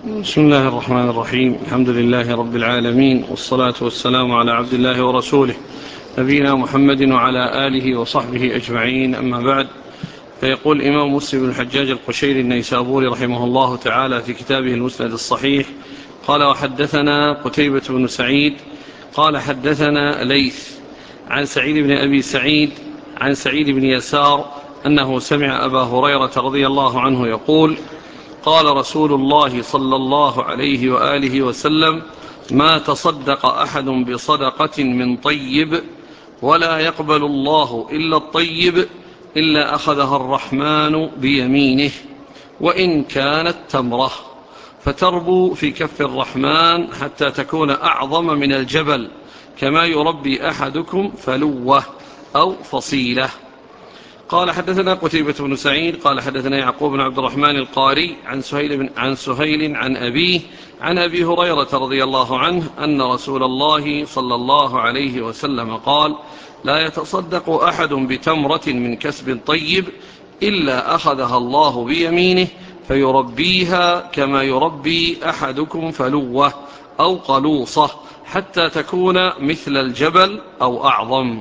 بسم الله الرحمن الرحيم. الحمد لله رب العالمين، والصلاة والسلام على عبد الله ورسوله نبينا محمد وعلى آله وصحبه أجمعين، أما بعد. فيقول الإمام مسلم بن الحجاج القشيري النيسابوري رحمه الله تعالى في كتابه المسند الصحيح: قال: وحدثنا قتيبة بن سعيد قال حدثنا ليث عن سعيد بن أبي سعيد عن سعيد بن يسار أنه سمع أبا هريرة رضي الله عنه يقول: قال رسول الله صلى الله عليه وآله وسلم: ما تصدق أحد بصدقة من طيب ولا يقبل الله إلا الطيب إلا أخذها الرحمن بيمينه، وإن كانت تمرة، فتربو في كف الرحمن حتى تكون أعظم من الجبل، كما يربي أحدكم فلوة أو فصيلة. قال: حدثنا قتيبة بن سعيد قال حدثنا يعقوب بن عبد الرحمن القاري عن سهيل عن أبيه عن أبي هريرة رضي الله عنه أن رسول الله صلى الله عليه وسلم قال: لا يتصدق أحد بتمرة من كسب طيب إلا أخذها الله بيمينه فيربيها كما يربي أحدكم فلوة أو قلوصة حتى تكون مثل الجبل أو أعظم.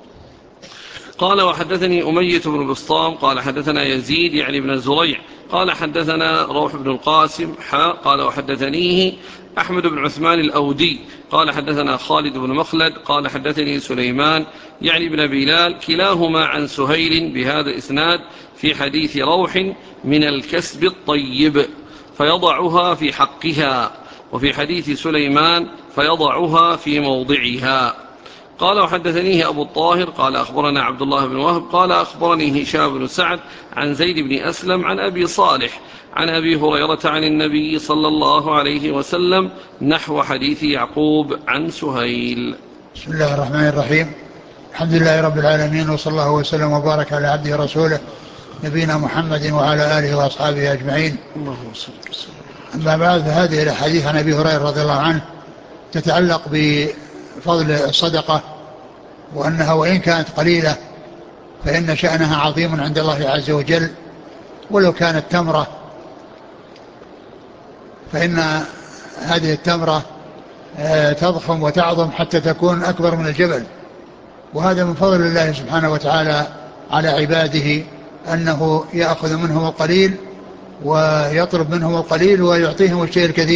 قال: وحدثني أمية بن بسطام قال حدثنا يزيد يعني بن الزريع قال حدثنا روح بن القاسم قال: وحدثنيه أحمد بن عثمان الأودي قال حدثنا خالد بن مخلد قال حدثني سليمان يعني بن بلال كلاهما عن سهيل بهذا الإسناد في حديث روح: من الكسب الطيب فيضعها في حقها، وفي حديث سليمان: فيضعها في موضعها. قال: وحدثنيه أبو الطاهر قال أخبرنا عبد الله بن وهب قال أخبرني هشام بن سعد عن زيد بن أسلم عن أبي صالح عن أبي هريرة عن النبي صلى الله عليه وسلم نحو حديث يعقوب عن سهيل. بسم الله الرحمن الرحيم. الحمد لله رب العالمين، وصلى الله وسلم وبارك على عبده ورسوله نبينا محمد وعلى آله وأصحابه أجمعين. أما بعد، فهذه الحديث عن أبي هريرة رضي الله عنه تتعلق بفضل الصدقة، وأنها وإن كانت قليلة فإن شأنها عظيم عند الله عز وجل، ولو كانت تمرة فإن هذه التمرة تضخم وتعظم حتى تكون أكبر من الجبل. وهذا من فضل الله سبحانه وتعالى على عباده، أنه يأخذ منهم القليل ويطلب منهم القليل ويعطيهم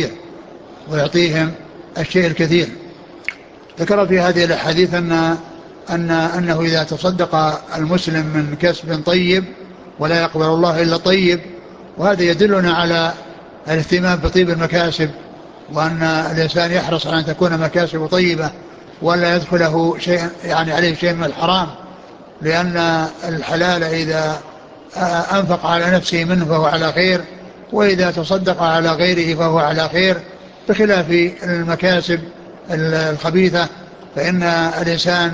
الشيء الكثير. ذكر في هذه الحديث أنه إذا تصدق المسلم من كسب طيب ولا يقبل الله إلا طيب، وهذا يدلنا على الاهتمام بطيب المكاسب، وأن الإنسان يحرص على أن تكون مكاسب طيبة ولا يدخله شيء يعني عليه شيء من الحرام، لأن الحلال إذا أنفق على نفسه منه فهو على خير، وإذا تصدق على غيره فهو على خير، بخلاف المكاسب الخبيثة فإن الإنسان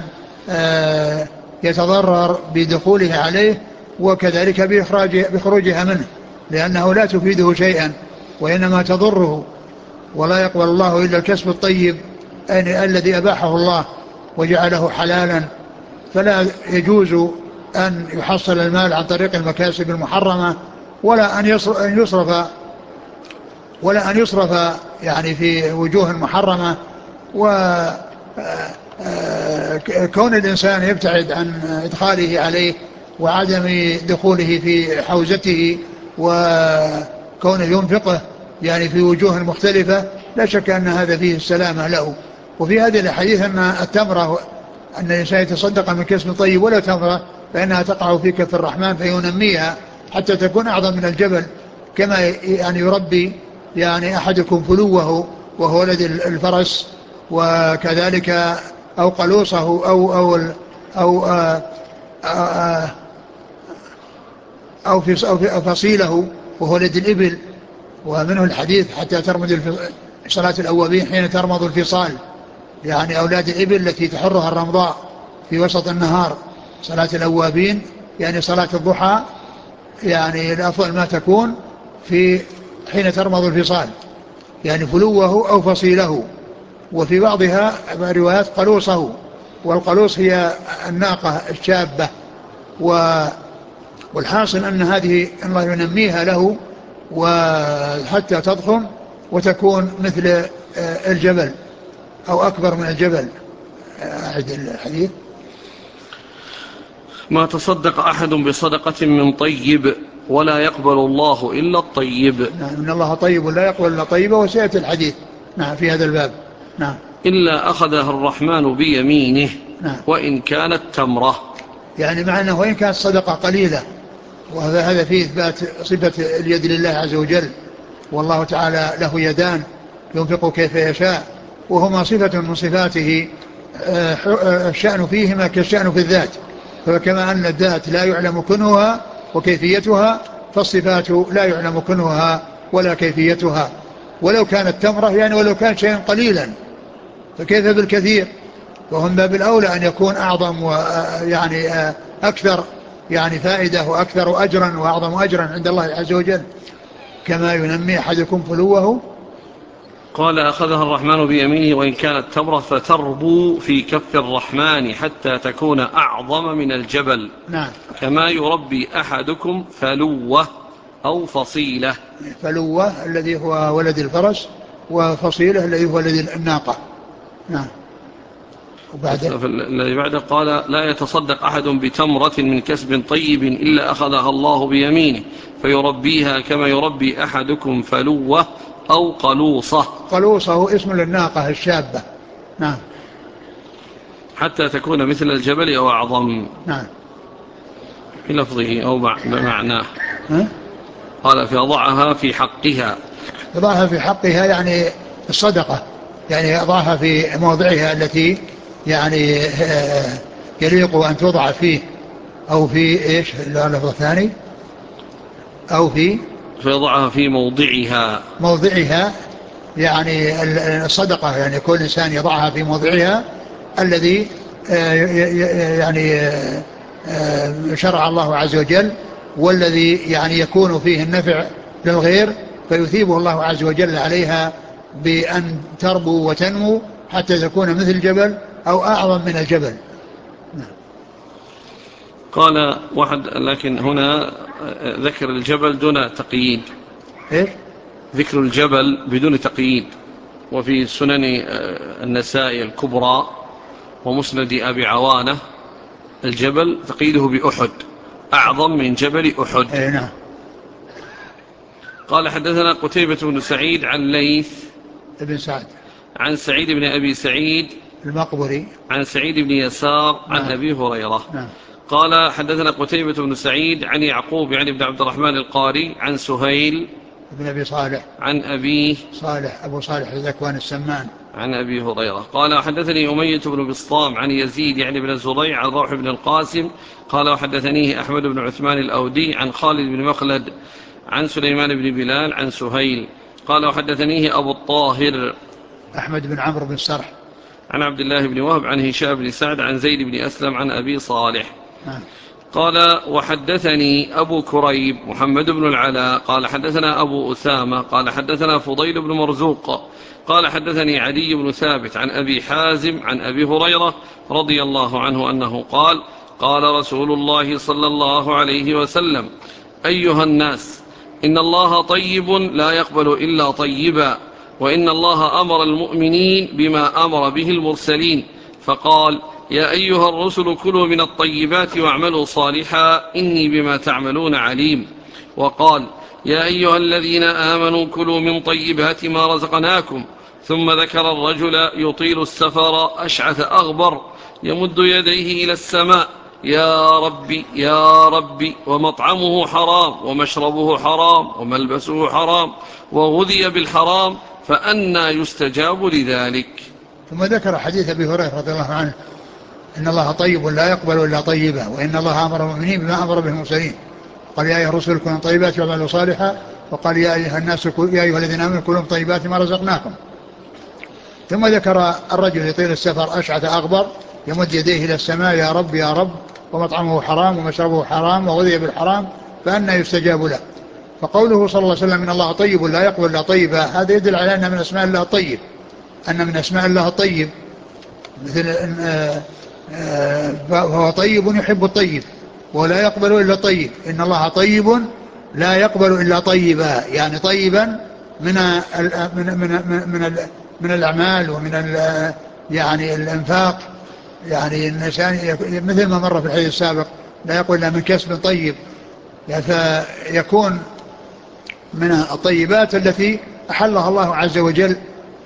يتضرر بدخوله عليه وكذلك بخروجها منه، لأنه لا تفيده شيئا وإنما تضره. ولا يقبل الله إلا الكسب الطيب الذي أباحه الله وجعله حلالا، فلا يجوز أن يحصل المال عن طريق المكاسب المحرمة، ولا أن يصرف يعني في وجوه محرمة. وكون الإنسان يبتعد عن إدخاله عليه وعدم دخوله في حوزته، وكونه ينفقه يعني في وجوه مختلفة، لا شك أن هذا فيه السلامة له. وفي هذه الحديث أن التمرة، أن الإنسان يتصدق من كسب طيب ولا تمرة فإنها تقع في كف الرحمن فينميها حتى تكون أعظم من الجبل، كما يعني يربي يعني أحدكم فلوه وهو ولد الفرس، وكذلك أو قلوصه أو أو فصيله وهو ولد الإبل. ومنه الحديث: حتى ترمد صلاة الأوابين حين ترمض الفصال، يعني أولاد الإبل التي تحرها الرمضاء في وسط النهار. صلاة الأوابين يعني صلاة الضحى، يعني الأفضل ما تكون في حين ترمض الفصال، يعني فلوه أو فصيله. وفي بعضها روايات قلوصه، والقلوص هي الناقة الشابة. والحاصل أن هذه الله ينميها له وحتى تضخم وتكون مثل الجبل أو أكبر من الجبل. أعد الحديث. ما تصدق أحد بصدقة من طيب ولا يقبل الله إلا الطيب. نعم، إن الله طيب لا يقبل إلا طيبا، وسيأتي الحديث نعم في هذا الباب. نعم. إلا أخذها الرحمن بيمينه. نعم. وإن كانت تمرة، يعني مع أنه وإن كانت صدقة قليلة، وهذا فيه إثبات صفة اليد لله عز وجل، والله تعالى له يدان ينفق كيف يشاء، وهما صفة من صفاته، الشأن فيهما كالشأن في الذات، فكما أن الذات لا يعلم كنهها وكيفيتها، فالصفات لا يعلم كنهها ولا كيفيتها. ولو كانت تمرة يعني ولو كان شيئا قليلا، فكيف بالكثير؟ وهم باب الأولى أن يكون أعظم ويعني أكثر يعني فائدة وأكثر أجرا وأعظم أجرا عند الله عز وجل، كما ينمي أحدكم فلوه. قال أخذها الرحمن بيمينه وإن كانت تمرة فتربو في كف الرحمن حتى تكون أعظم من الجبل. نعم. كما يربي أحدكم فلوة أو فصيلة. فلوة الذي هو ولد الفرس، وفصيلة الذي هو ولد الناقة. نعم. وبعده الذي بعده قال لا يتصدق أحد بتمرة من كسب طيب إلا أخذها الله بيمينه فيربيها كما يربي أحدكم فلوة أو قلوصة. قلوصة هو اسم للناقة الشابة. نعم. حتى تكون مثل الجبل أو أعظم. نعم. بلفظه أو بمعناه. قال فيضعها في حقها. يضعها في حقها يعني الصدقة، يعني يضعها في موضعها التي يعني يليق أن توضع فيه، أو في إيش اللفظ الثاني، أو في فيضعها في موضعها يعني الصدقة، يعني كل إنسان يضعها في موضعها الذي يعني شرع الله عز وجل، والذي يعني يكون فيه النفع للغير، فيثيبه الله عز وجل عليها بأن تربو وتنمو حتى تكون مثل الجبل أو أعظم من الجبل. قال واحد لكن هنا ذكر الجبل دون تقييد. إيش؟ ذكر الجبل بدون تقييد. وفي سنن النسائي الكبرى ومسند أبي عوانة الجبل تقييده بأحد، أعظم من جبل أحد. نعم. قال حدثنا قتيبة بن سعيد عن ليث ابن سعد عن سعيد بن أبي سعيد المقبري عن سعيد بن يسار عن نعم. أبي هريرة. نعم. قال حدثنا قتيبة بن سعيد عن يعقوب يعني بن عبد الرحمن القاري عن سهيل ابن أبي صالح عن أبيه صالح أبو صالح الذكوان السمان عن أبي هريرة. قال حدثني أمية بن بسطام عن يزيد يعني بن الزريع عن روح بن القاسم قال وحدثنيه أحمد بن عثمان الأودي عن خالد بن مخلد عن سليمان بن بلال عن سهيل قال وحدثنيه أبو الطاهر أحمد بن عمرو بن السرح عن عبد الله بن وهب عن هشام بن سعد عن زيد بن أسلم عن أبي صالح. قال وحدثني أبو كريب محمد بن العلاء قال حدثنا أبو أسامة قال حدثنا فضيل بن مرزوق قال حدثني عدي بن ثابت عن أبي حازم عن أبي هريرة رضي الله عنه أنه قال قال رسول الله صلى الله عليه وسلم أيها الناس إن الله طيب لا يقبل إلا طيبا وإن الله أمر المؤمنين بما أمر به المرسلين فقال يا أيها الرسل كلوا من الطيبات واعملوا صالحا إني بما تعملون عليم. وقال يا أيها الذين آمنوا كلوا من طيبات ما رزقناكم ثم ذكر الرجل يطيل السفر أشعث أغبر يمد يديه إلى السماء يا ربي يا ربي ومطعمه حرام ومشربه حرام وملبسه حرام وغذي بالحرام فأنى يستجاب لذلك. ثم ذكر حديث أبي هريرة رضي الله عنه إن الله طيب لا يقبل إلا طيبا وإن الله أمر المؤمنين بما أمر به المرسلين قال يا أيها الرسل كلوا من طيبات واعملوا صالحا وقال يا أيها الناس يا أيها الذين آمنوا كلوا من طيبات ما رزقناكم. ثم ذكر الرجل يطيل السفر أشعث أغبر يمد يديه إلى السماء يا رب يا رب ومطعمه حرام ومشربه حرام وغذي بالحرام فأنى يستجاب له. فقوله صلى الله عليه وسلم إن الله طيب لا يقبل إلا طيبا هذا يدل على أن من أسماء الله الطيب، أن من أسماء الله الطيب مثل فهو طيب يحب الطيب ولا يقبل إلا طيب. إن الله طيب لا يقبل إلا طيبا يعني طيبا من الأعمال ومن يعني الإنفاق. يعني الإنسان مثل ما مر في الحديث السابق لا يقول إلا من كسب طيب، يعني فيكون من الطيبات التي أحلها الله عز وجل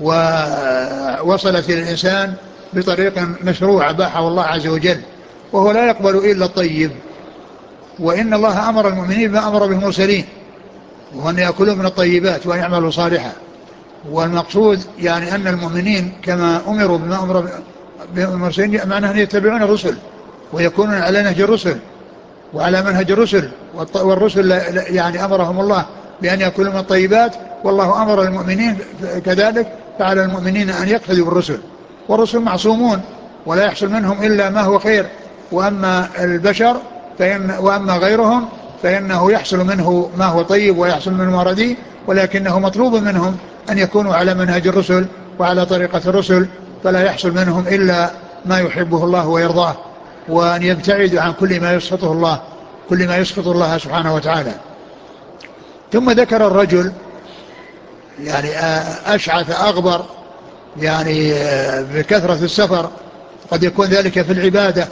ووصلت إلى الإنسان بطريق مشروع أباحه الله عز وجل، وهو لا يقبل إلا الطيب. وإن الله أمر المؤمنين بما أمر به المرسلين، وأن يأكلوا من الطيبات وأن يعملوا صالحا. والمقصود يعني أن المؤمنين كما أمروا بما أمر به المرسلين معناه أن يتبعون الرسل ويكونون على نهج الرسل وعلى منهج الرسل، والرسل يعني أمرهم الله بأن يأكلوا من الطيبات، والله أمر المؤمنين كذلك، فعلى المؤمنين أن يقتدوا بالرسل. والرسل معصومون ولا يحصل منهم إلا ما هو خير، وأما البشر وأما غيرهم فإنه يحصل منه ما هو طيب ويحصل منه ما رديء، ولكنه مطلوب منهم أن يكونوا على منهج الرسل وعلى طريقة الرسل، فلا يحصل منهم إلا ما يحبه الله ويرضاه، وأن يبتعدوا عن كل ما يسخط الله سبحانه وتعالى. ثم ذكر الرجل يعني أشعث أغبر، يعني بكثرة السفر، قد يكون ذلك في العبادة،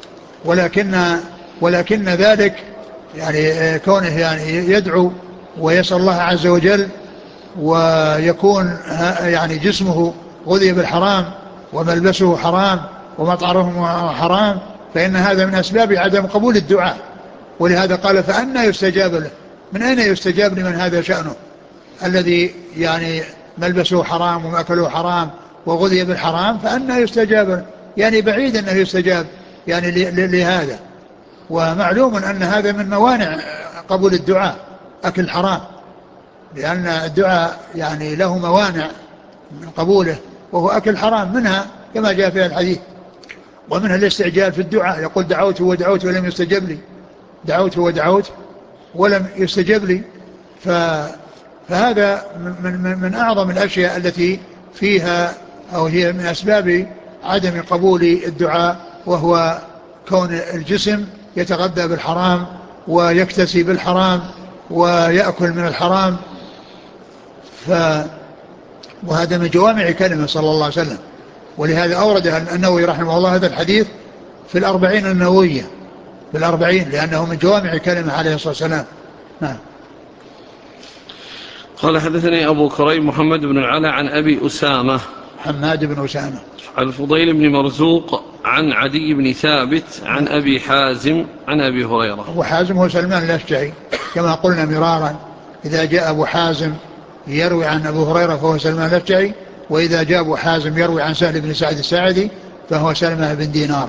ولكن ذلك يعني كونه يعني يدعو ويسأل الله عز وجل، ويكون يعني جسمه غذي بالحرام وملبسه حرام ومطعمه حرام، فإن هذا من أسباب عدم قبول الدعاء. ولهذا قال فأنى يستجاب له، من أين يستجاب لمن هذا شأنه الذي يعني ملبسه حرام ومأكله حرام وغذي بالحرام؟ فأنى يستجاب له، يعني بعيد أنه يستجاب يعني لهذا. ومعلوم أن هذا من موانع قبول الدعاء أكل الحرام، لأن الدعاء يعني له موانع من قبوله وهو أكل الحرام، منها كما جاء في الحديث، ومنها الاستعجال في الدعاء، يقول دعوت ودعوت ولم يستجب لي، دعوت ودعوت ولم يستجب لي. فهذا من أعظم الأشياء التي فيها أو هي من أسباب عدم قبول الدعاء، وهو كون الجسم يتغذى بالحرام ويكتسي بالحرام ويأكل من الحرام. وهذا من جوامع كلمة صلى الله عليه وسلم. ولهذا أورد النووي رحمه الله هذا الحديث في 40 النووية، في 40، لأنه من جوامع كلمة عليه الصلاة والسلام. نعم. قال حدثني أبو كريم محمد بن العلا عن أبي أسامة حماد بن أسامة عن الفضيل بن مرزوق عن عدي بن ثابت عن أبي حازم عن أبي هريرة. أبو حازم هو سلمان الأشجعي كما قلنا مرارا، إذا جاء أبو حازم يروي عن أبو هريرة فهو سلمان الأشجعي، وإذا جاء أبو حازم يروي عن سهل بن سعد الساعدي فهو سلمة بن دينار.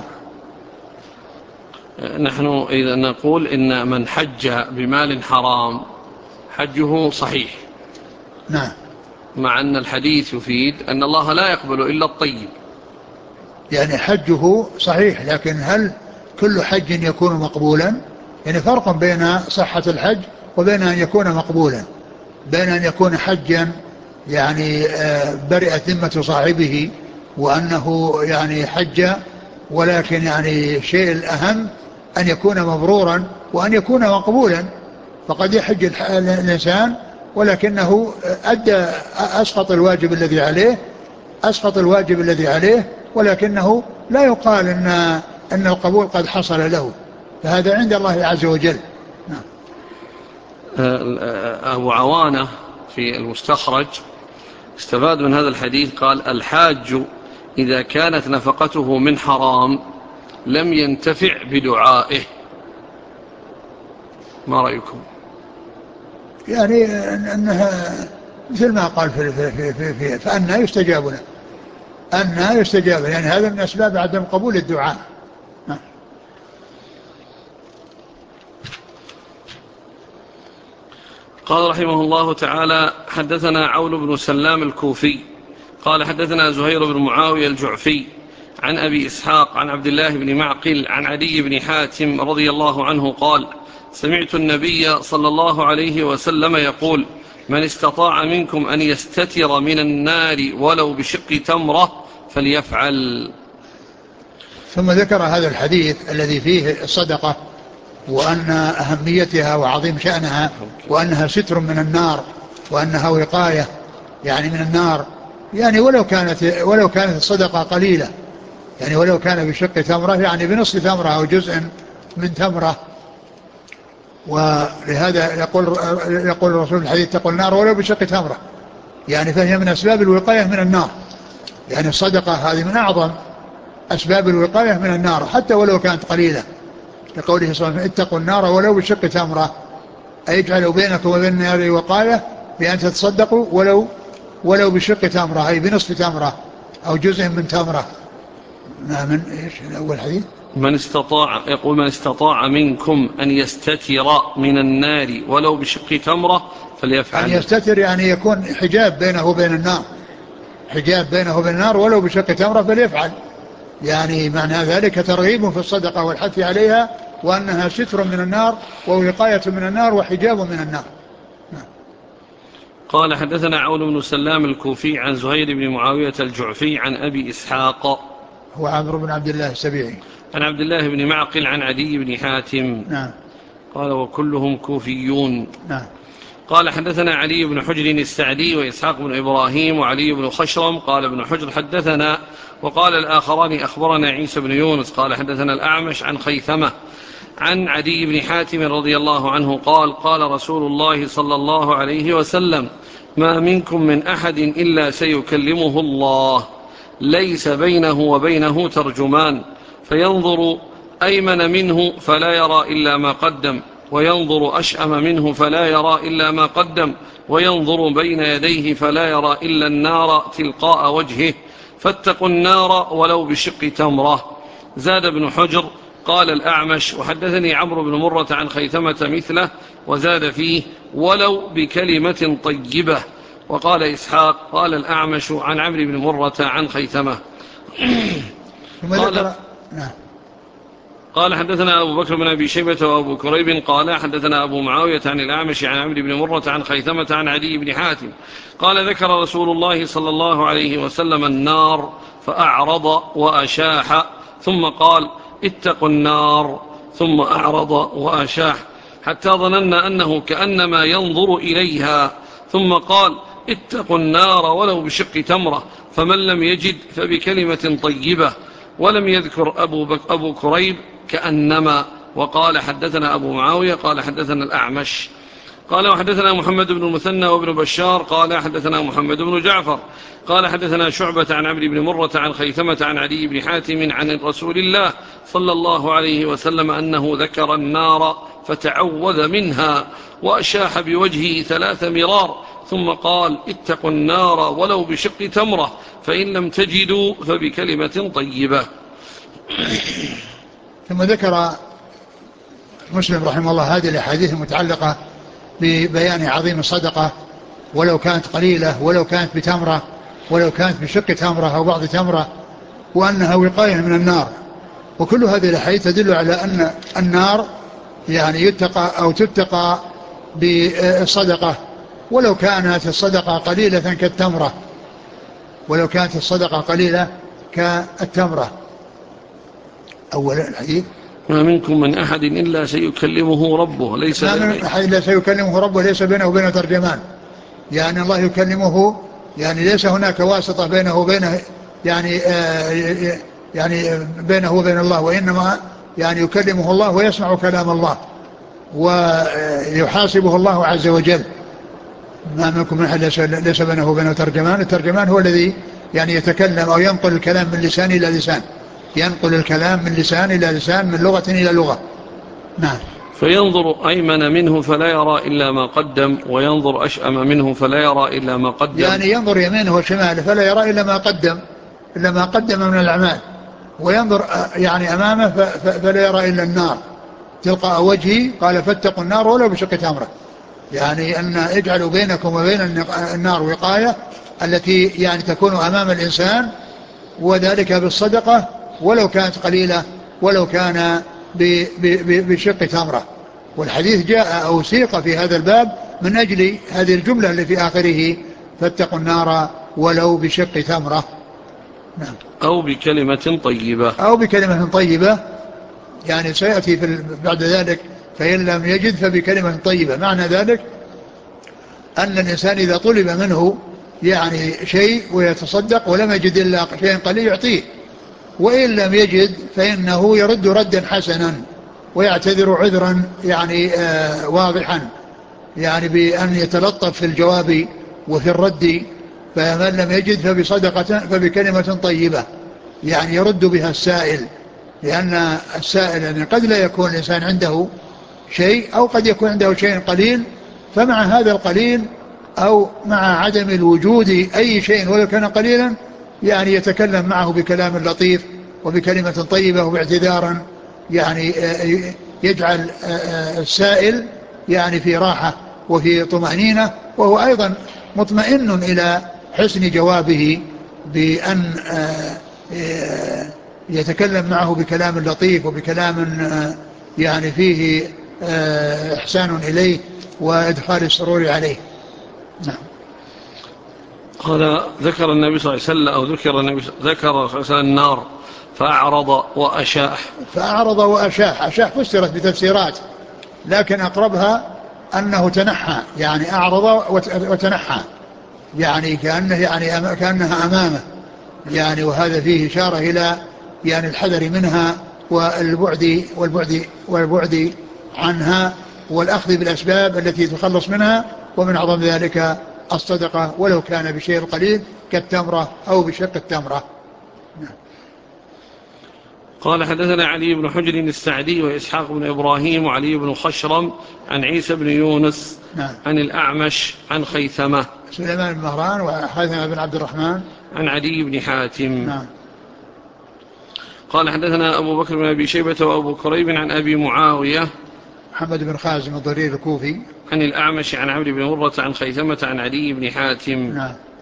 نحن إذا نقول إن من حج بمال حرام حجه صحيح، نعم، مع أن الحديث يفيد أن الله لا يقبل إلا الطيب، يعني حجه صحيح، لكن هل كل حج يكون مقبولا؟ يعني فرق بين صحة الحج وبين أن يكون مقبولا، بين أن يكون حجا يعني برئت ذمة صاحبه وأنه يعني حج، ولكن يعني الشيء الأهم أن يكون مبرورا وأن يكون مقبولا. فقد يحج الإنسان ولكنه أسقط الواجب الذي عليه، ولكنه لا يقال أن القبول قد حصل له، فهذا عند الله عز وجل. نعم. أبو عوانة في المستخرج استفاد من هذا الحديث، قال الحاج إذا كانت نفقته من حرام لم ينتفع بدعائه. ما رأيكم؟ يعني أنها مثل ما قال فأنى يستجاب له، أنى يستجاب له، يعني هذا من أسباب عدم قبول الدعاء. قال رحمه الله تعالى حدثنا عون بن سلام الكوفي قال حدثنا زهير بن معاوية الجعفي عن أبي إسحاق عن عبد الله بن معقل عن عدي بن حاتم رضي الله عنه قال سمعت النبي صلى الله عليه وسلم يقول من استطاع منكم أن يستتر من النار ولو بشق تمرة فليفعل. ثم ذكر هذا الحديث الذي فيه الصدقة وأن أهميتها وعظيم شأنها وأنها ستر من النار، وأنها وقاية يعني من النار، يعني ولو كانت الصدقة قليلة، يعني ولو كان بشق تمرة يعني بنصف تمرة أو جزء من تمرة. ولهذا يقول الرسول في الحديث اتقوا النار ولو بشق تمرة، يعني فهي من أسباب الوقاية من النار، يعني الصدقة هذه من أعظم أسباب الوقاية من النار حتى ولو كانت قليلة، لقوله صلى الله عليه وسلم اتقوا النار ولو بشق تمرة، أي اجعلوا بينكم وبين النار وقاية بأن تتصدقوا ولو بشق تمرة، أي بنصف تمرة أو جزء من تمرة. من إيش الأول حديث؟ يقول من استطاع منكم أن يستتر من النار ولو بشق تمرة أن فليفعل. يستتر يعني يكون حجاب بينه وبين النار، حجاب بينه وبين النار ولو بشق تمرة فليفعل، يعني معنى ذلك ترغيب في الصدقة والحث عليها، وأنها ستر من النار ووقاية من النار وحجاب من النار. قال حدثنا عون بن سلام الكوفي عن زهير بن معاوية الجعفي عن أبي إسحاق هو عمرو بن عبد الله السبيعي عن عبد الله بن معقل عن عدي بن حاتم نعم. قال وكلهم كوفيون. نعم. قال حدثنا علي بن حجر السعدي وإسحاق بن إبراهيم وعلي بن خشرم قال ابن حجر حدثنا، وقال الآخران أخبرنا عيسى بن يونس قال حدثنا الأعمش عن خيثمة عن عدي بن حاتم رضي الله عنه قال قال رسول الله صلى الله عليه وسلم ما منكم من أحد إلا سيكلمه الله ليس بينه وبينه ترجمان، فينظر أيمن منه فلا يرى إلا ما قدم، وينظر أشأم منه فلا يرى إلا ما قدم، وينظر بين يديه فلا يرى إلا النار تلقاء وجهه، فاتقوا النار ولو بشق تمرة. زاد ابن حجر قال الأعمش وحدثني عمرو بن مرة عن خيثمة مثله وزاد فيه ولو بكلمة طيبة. وقال إسحاق قال الأعمش عن عمرو بن مرة عن خيثمة. ثم ذكر. نعم. قال حدثنا أبو بكر بن أبي شيبة وأبو كريب قال حدثنا أبو معاوية عن الأعمش عن عمرو بن مرة عن خيثمة عن عدي بن حاتم قال ذكر رسول الله صلى الله عليه وسلم النار فأعرض وأشاح ثم قال اتقوا النار ثم أعرض وأشاح حتى ظننا أنه كأنما ينظر إليها، ثم قال اتقوا النار ولو بشق تمرة، فمن لم يجد فبكلمة طيبة. ولم يذكر أبو كريب كأنما. وقال حدثنا أبو معاوية قال حدثنا الأعمش قال وحدثنا محمد بن المثنى وابن بشار قال حدثنا محمد بن جعفر قال حدثنا شعبة عن عمرو بن مرة عن خيثمة عن عدي بن حاتم عن رسول الله صلى الله عليه وسلم أنه ذكر النار فتعوذ منها وأشاح بوجهه 3 مرار ثم قال اتقوا النار ولو بشق تمرة، فإن لم تجدوا فبكلمة طيبة. ثم ذكر مسلم رحمه الله هذه الأحاديث المتعلقة ببيان عظيم الصدقة ولو كانت قليلة، ولو كانت بتمرة، ولو كانت بشق تمرة أو بعض تمرة، وأنها وقاية من النار. وكل هذه الأحاديث تدل على أن النار يعني يتقى أو تتقى بالصدقة ولو كانت الصدقة قليلة كالتمرة، ولو كانت الصدقة قليلة كالتمرة. أول الحديث ما منكم من أحد إلا سيكلمه ربه ليس ما من أحد إلا سيكلمه ربه ليس بينه وبينه ترجمان، يعني الله يكلمه، يعني ليس هناك واسطة بينه وبينه، يعني بينه وبين الله، وإنما يعني يكلمه الله ويسمع كلام الله ويحاسبه الله عز وجل. ما منكم من أحد ليس بينه وبينه ترجمان. الترجمان هو الذي يعني يتكلم أو ينقل الكلام من لسان إلى لسان، ينقل الكلام من لسان إلى لسان، من لغة إلى لغة. نعم. فينظر أيمن منه فلا يرى إلا ما قدم، وينظر أشأم منه فلا يرى إلا ما قدم، يعني ينظر يمينه وشماله فلا يرى إلا ما قدم، إلا ما قدم من الأعمال، وينظر يعني أمامه فلا يرى إلا النار تلقاء وجهه. قال فاتقوا النار ولو بشق تمرة، يعني أن اجعلوا بينكم وبين النار وقاية التي يعني تكون أمام الإنسان، وذلك بالصدقة ولو كانت قليلة، ولو كان بشق تمرة. والحديث جاء أو سيق في هذا الباب من أجل هذه الجملة اللي في آخره فاتقوا النار ولو بشق تمرة. نعم. أو بكلمة طيبة، أو بكلمة طيبة، يعني سيأتي بعد ذلك فإن لم يجد فبكلمة طيبة. معنى ذلك أن الإنسان إذا طلب منه يعني شيء ويتصدق ولم يجد إلا شيء قليل يعطيه، وإن لم يجد فإنه يرد ردا حسنا ويعتذر عذرا يعني واضحا، يعني بأن يتلطف في الجواب وفي الرد. فمن لم يجد فبصدقة فبكلمة طيبة، يعني يرد بها السائل، لأن السائل يعني قد لا يكون الإنسان عنده شيء أو قد يكون عنده شيء قليل، فمع هذا القليل أو مع عدم الوجود أي شيء ولو كان قليلا يعني يتكلم معه بكلام لطيف وبكلمة طيبة وباعتذار، يعني يجعل السائل يعني في راحة وفي طمأنينة، وهو أيضا مطمئن إلى حسن جوابه بأن يتكلم معه بكلام لطيف وبكلام يعني فيه إحسان إليه وإدخال السرور عليه. نعم. قال ذكر النبي صلى الله عليه وسلم أو ذكر النار فأعرض وأشاح. فأعرض وأشاح، أشاح فسرت بتفسيرات، لكن أقربها أنه تنحى، يعني أعرض وتنحى، يعني كأنها أمامه، يعني وهذا فيه إشارة إلى يعني الحذر منها والبعد عنها والأخذ بالأسباب التي تخلص منها، ومن أعظم ذلك الصدقة ولو كان بشيء قليل كالتمرة أو بشق التمرة. قال حدثنا علي بن حجر السعدي وإسحاق بن إبراهيم وعلي بن خشرم عن عيسى بن يونس عن الأعمش عن خيثمة سليمان بن مهران وخيثمة بن عبد الرحمن عن عدي بن حاتم. قال حدثنا أبو بكر بن أبي شيبة وأبو كريب عن أبي معاوية محمد بن خازم الضرير الكوفي عن الأعمش عن عمرو بن مرة عن خيثمة عن عدي بن حاتم.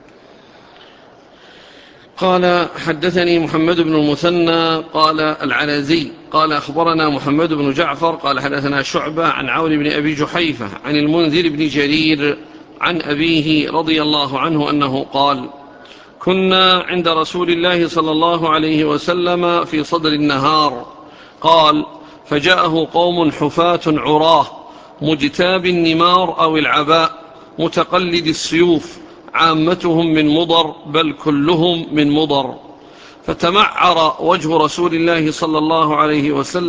قال حدثني محمد بن المثنى قال العنزي قال أخبرنا محمد بن جعفر قال حدثنا شعبة عن عون بن أبي جحيفة عن المنذر بن جرير عن أبيه رضي الله عنه أنه قال كنا عند رسول الله صلى الله عليه وسلم في صدر النهار قال فجاءه قوم حفاة عراه مجتاب النمار أو العباء متقلد السيوف عامتهم من مضر بل كلهم من مضر فتمعر وجه رسول الله صلى الله عليه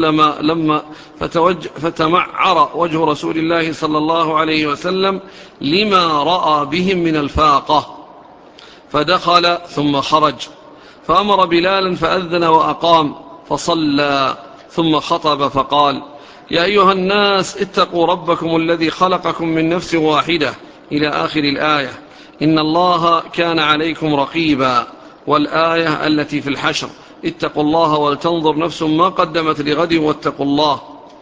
وسلم لما رأى بهم من الفاقة فدخل ثم خرج فأمر بلالا فأذن وأقام فصلى ثم خطب فقال يا أيها الناس اتقوا ربكم الذي خلقكم من نفس واحدة إلى آخر الآية إن الله كان عليكم رقيبا والآية التي في الحشر اتقوا الله ولتنظر نفس ما قدمت لغد واتقوا الله.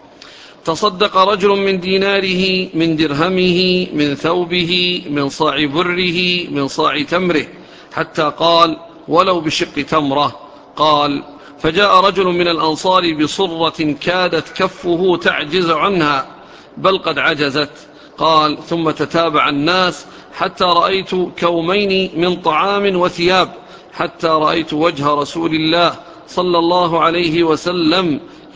تصدق رجل من ديناره من درهمه من ثوبه من صاع بره من صاع تمره حتى قال ولو بشق تمرة. قال فجاء رجل من الأنصار بصرة كادت كفه تعجز عنها بل قد عجزت. قال ثم تتابع الناس حتى رأيت كومين من طعام وثياب حتى رأيت وجه رسول الله صلى الله عليه وسلم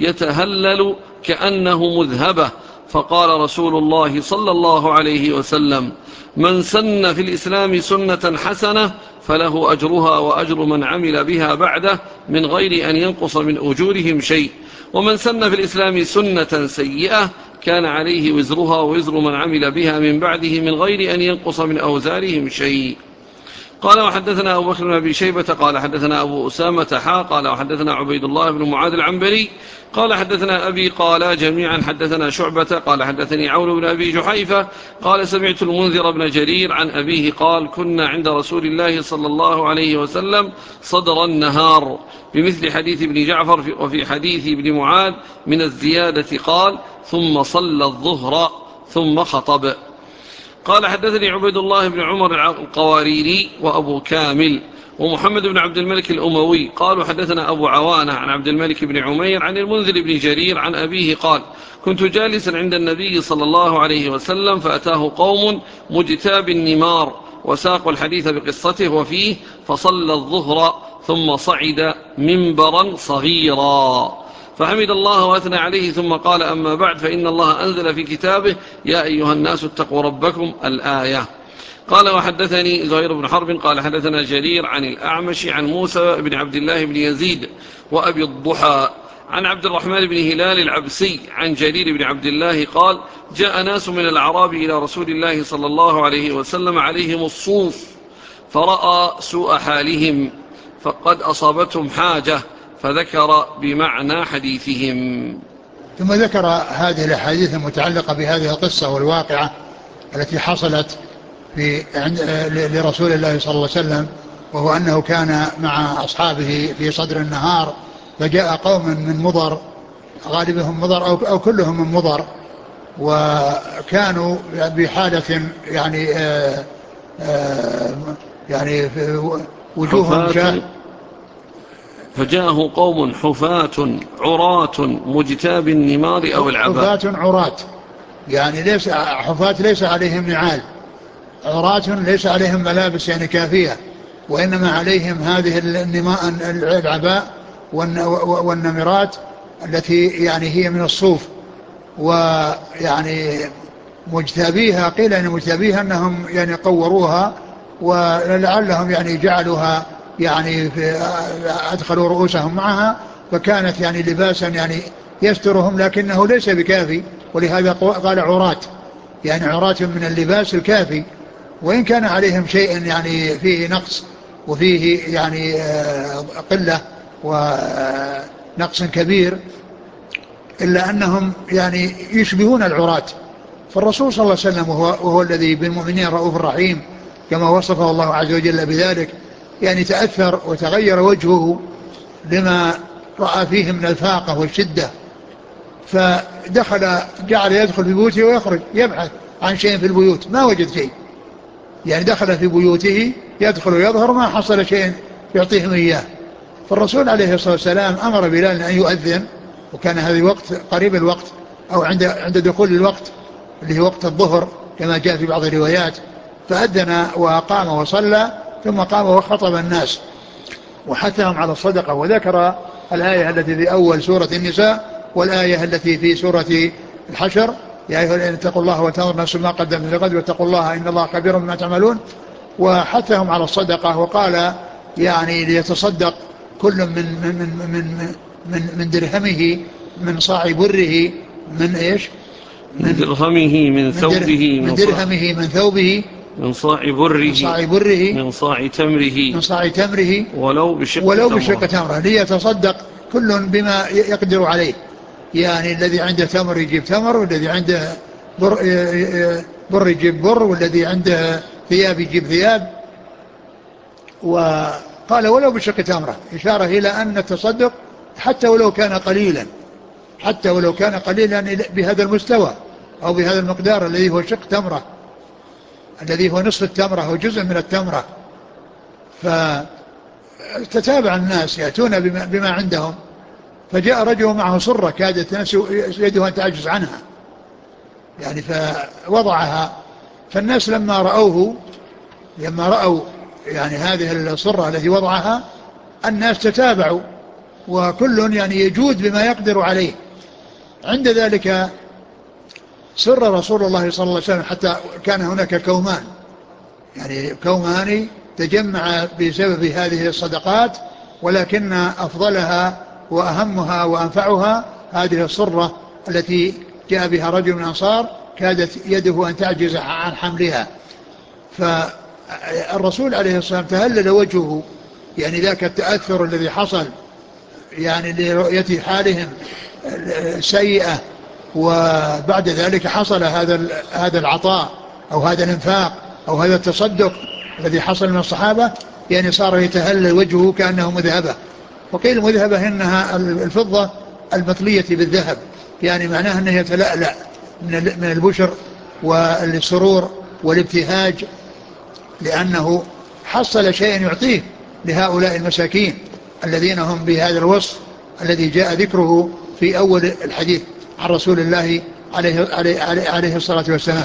يتهلل كأنه مذهبة. فقال رسول الله صلى الله عليه وسلم من سن في الإسلام سنة حسنة فله أجرها وأجر من عمل بها بعده من غير أن ينقص من أجورهم شيء ومن سن في الإسلام سنة سيئة كان عليه وزرها ووزر من عمل بها من بعده من غير أن ينقص من أوزارهم شيء. قال وحدثنا أبو بكر بن أبي شيبة قال حدثنا أبو أسامة قال وحدثنا عبيد الله بن معاذ العنبري قال حدثنا أبي قال جميعا حدثنا شعبة قال حدثني عون بن أبي جحيفة قال سمعت المنذر بن جرير عن أبيه قال كنا عند رسول الله صلى الله عليه وسلم صدر النهار بمثل حديث ابن جعفر وفي حديث ابن معاذ من الزيادة قال ثم صلى الظهر ثم خطب. قال حدثني عبيد الله بن عمر القواريري وأبو كامل ومحمد بن عبد الملك الأموي قالوا حدثنا أبو عوانة عن عبد الملك بن عمير عن المنذر بن جرير عن أبيه قال كنت جالسا عند النبي صلى الله عليه وسلم فأتاه قوم مجتاب النمار وساقوا الحديث بقصته وفيه فصلى الظهر ثم صعد منبرا صغيرا فحمد الله وأثنى عليه ثم قال أما بعد فإن الله أنزل في كتابه يا أيها الناس اتقوا ربكم الآية. قال وحدثني زهير بن حرب قال حدثنا جرير عن الأعمش عن موسى بن عبد الله بن يزيد وأبي الضحى عن عبد الرحمن بن هلال العبسي عن جرير بن عبد الله قال جاء ناس من الأعراب إلى رسول الله صلى الله عليه وسلم عليهم الصوف فرأى سوء حالهم فقد أصابتهم حاجة فذكر بمعنى حديثهم. ثم ذكر هذه الأحاديث المتعلقة بهذه القصة والواقعة التي حصلت لرسول الله صلى الله عليه وسلم، وهو أنه كان مع أصحابه في صدر النهار فجاء قوم من مضر، غالبهم مضر أو كلهم من مضر، وكانوا بحالة يعني وجوههم فجاءه قوم حفاة عراة مجتاب النمار أو العباء. حفاة عراة يعني ليس حفاة ليس عليهم نعال، عراة ليس عليهم ملابس يعني كافية، وإنما عليهم هذه العباء والنمرات التي يعني هي من الصوف، ويعني مجتابيها قيل أن مجتابيها أنهم يعني قوروها ولعلهم يعني جعلوها يعني أدخلوا رؤوسهم معها، فكانت يعني لباسا يعني يسترهم لكنه ليس بكافي، ولهذا قال عراة يعني عراة من اللباس الكافي، وإن كان عليهم شيء يعني فيه نقص وفيه يعني قلة ونقص كبير، إلا أنهم يعني يشبهون العراة. فالرسول صلى الله عليه وسلم وهو الذي بالمؤمنين رؤوف رحيم كما وصفه الله عز وجل بذلك، يعني تأثر وتغير وجهه لما رأى فيه من الفاقة والشدة، فدخل جعل يدخل في بيوته ويخرج يبحث عن شيء في البيوت ما وجد شيء، يعني دخل في بيوته يدخل ويظهر ما حصل شيء يعطيهم إياه. فالرسول عليه الصلاة والسلام أمر بلال أن يؤذن، وكان هذا الوقت قريب الوقت أو عند دخول الوقت اللي هو وقت الظهر كما جاء في بعض الروايات، فأذن وقام وصلى ثم قام وخطب الناس وحثهم على الصدقة، وذكر الآية التي في أول سورة النساء والآية التي في سورة الحشر يا أيها الذين اتقوا الله وتنظر نفس ما قدمت لغد واتقوا الله إن الله خبير بما تعملون، وحثهم على الصدقة وقال يعني ليتصدق كل من درهمه من صاع بره من ايش؟ من درهمه من ثوبه من درهمه من ثوبه من صاع بره من صاع تمره ولو بشق تمره ليتصدق كل بما يقدر عليه، يعني الذي عنده تمر يجيب تمر، والذي عنده بر يجيب بر، والذي عنده ثياب يجيب ثياب. وقال ولو بشق تمره إشارة إلى أن التصدق حتى ولو كان قليلا بهذا المستوى أو بهذا المقدار الذي هو شق تمرة، الذي هو نصف التمرة أو جزء من التمرة. فتتابع الناس يأتون بما عندهم، فجاء رجل معه صرة كادت يده أن تعجز عنها يعني فوضعها، فالناس لما رأوا يعني هذه الصرة التي وضعها الناس تتابعوا وكل يعني يجود بما يقدر عليه. عند ذلك سر رسول الله صلى الله عليه وسلم حتى كان هناك كومان تجمع بسبب هذه الصدقات، ولكن أفضلها وأهمها وأنفعها هذه الصرة التي جاء بها رجل من الأنصار كادت يده أن تعجز عن حملها. فالرسول عليه الصلاة والسلام تهلل وجهه يعني ذاك التأثر الذي حصل يعني لرؤية حالهم سيئة، وبعد ذلك حصل هذا العطاء أو هذا الانفاق أو هذا التصدق الذي حصل من الصحابة، يعني صار يتهلل وجهه كأنه مذهبة. وقيل مذهبة إنها الفضة المطلية بالذهب، يعني معناها أنه يتلألأ من البشر والسرور والابتهاج، لأنه حصل شيئا يعطيه لهؤلاء المساكين الذين هم بهذا الوصف الذي جاء ذكره في أول الحديث عن رسول الله عليه الصلاة والسلام.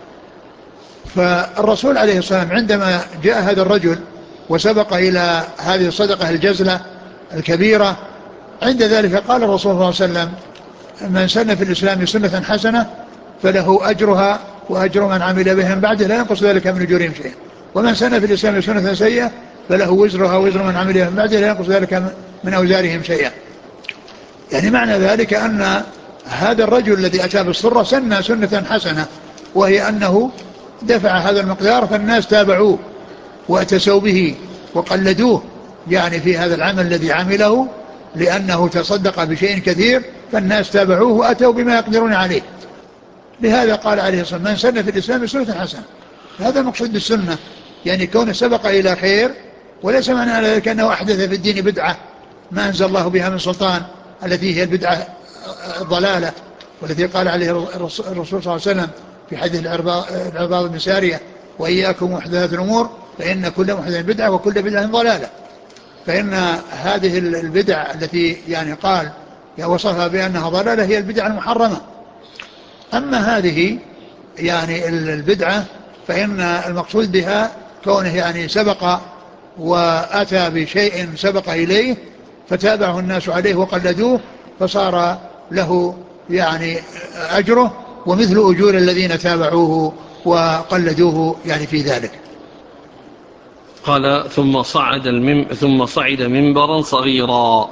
فالرسول عليه الصلاة والسلام عندما جاء هذا الرجل وسبق إلى هذه الصدقة الجزلة الكبيرة، عند ذلك قال الرسول صلى الله عليه وسلم من سن في الإسلام سنة حسنة فله أجرها وأجر من عمل بهم بعده لا ينقص ذلك من أجورهم شيئا، ومن سن في الإسلام سنة سيئة فله وزرها وزر من عمل بهم بعده لا ينقص ذلك من أوزارهم شيئا. يعني معنى ذلك أن هذا الرجل الذي أتى بالصرة سن سنة حسنة، وهي أنه دفع هذا المقدار فالناس تابعوه واتسوا به وقلدوه يعني في هذا العمل الذي عمله، لأنه تصدق بشيء كثير فالناس تابعوه وأتوا بما يقدرون عليه. لهذا قال عليه الصلاة والسلام: من سن في الإسلام سنة حسنة. هذا مقصود بالسنة، يعني كونه سبق إلى خير، وليس معنى ذلك أنه أحدث في الدين بدعة ما أنزل الله بها من سلطان، التي هي البدعة الضلالة، والتي قال عليه الرسول صلى الله عليه وسلم في حديث العرباض بن سارية: وإياكم محدثات الأمور فإن كل محدث بدعة وكل بدعة ضلالة. فإن هذه البدع التي يعني قال وصفها بأنها ضلالة هي البدع المحرمة. أما هذه يعني البدعة فإن المقصود بها كونه يعني سبق وأتى بشيء سبق إليه فتابعه الناس عليه وقلدوه، فصار له يعني أجره ومثل أجور الذين تابعوه وقلدوه يعني في ذلك. قال: ثم صعد منبرا صغيرا.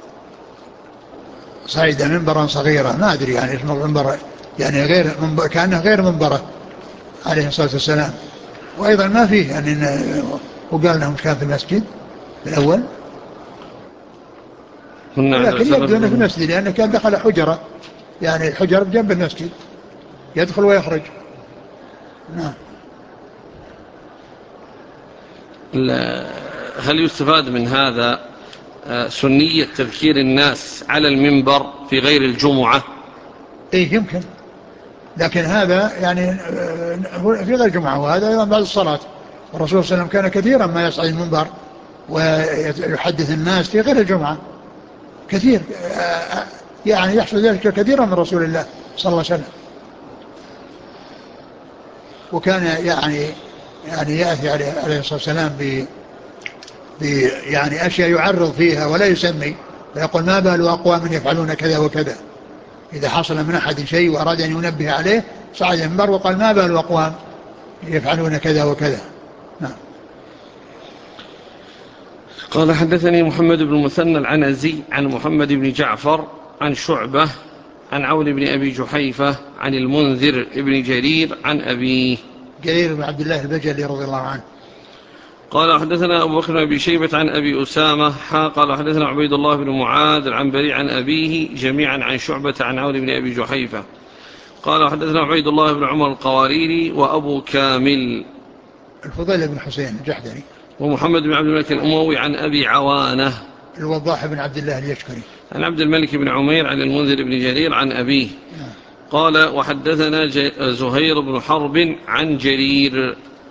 صعد منبرا صغيرا، ما أدري يعني اسم المنبر، يعني غير منبر، كأنه غير منبره عليه الصلاة والسلام. وأيضا ما فيه يعني وقال لهم كان في المسجد في الأول، ولكن يبدو أنه في المسجد لأنه كان دخل حجرة، يعني الحجرة بجنب المسجد يدخل ويخرج. نعم. هل يستفاد من هذا سنية تذكير الناس على المنبر في غير الجمعة؟ إيه يمكن، لكن هذا يعني في غير الجمعة، وهذا أيضا بعد الصلاة. الرسول صلى الله عليه وسلم كان كثيرا ما يصعد المنبر ويحدث الناس في غير الجمعة كثير، يعني يحصل ذلك كثيرا من رسول الله صلى الله عليه وسلم. وكان يعني يأتي عليه الصلاة والسلام يعني أشياء يعرض فيها ولا يسمي، فيقول: ما بال أقوام يفعلون كذا وكذا. إذا حصل من أحد شيء وأراد أن ينبه عليه صعد المنبر وقال: ما بال أقوام يفعلون كذا وكذا. نعم. قال: حدثني محمد بن المثنى العنزي عن محمد بن جعفر عن شعبة عن عون بن أبي جحيفة عن المنذر بن جرير عن أبيه جرير بن عبد الله البجلي رضي الله عنه. قال: حدثنا أبو بكر بن أبي شيبة عن أبي أسامة قال: حدثنا عبيد الله بن معاذ العنبري عن أبيه جميعا عن شعبة عن عون بن أبي جحيفة قال: حدثنا عبيد الله بن عمر القواريري وأبو كامل الفضيل بن حسين الجحدري ومحمد بن عبد الملك الأموي عن أبي عوانة الوضاح بن عبد الله اليشكري عن عبد الملك بن عمير عن المنذر بن جرير عن أبيه قال: وحدثنا زهير بن حرب عن جرير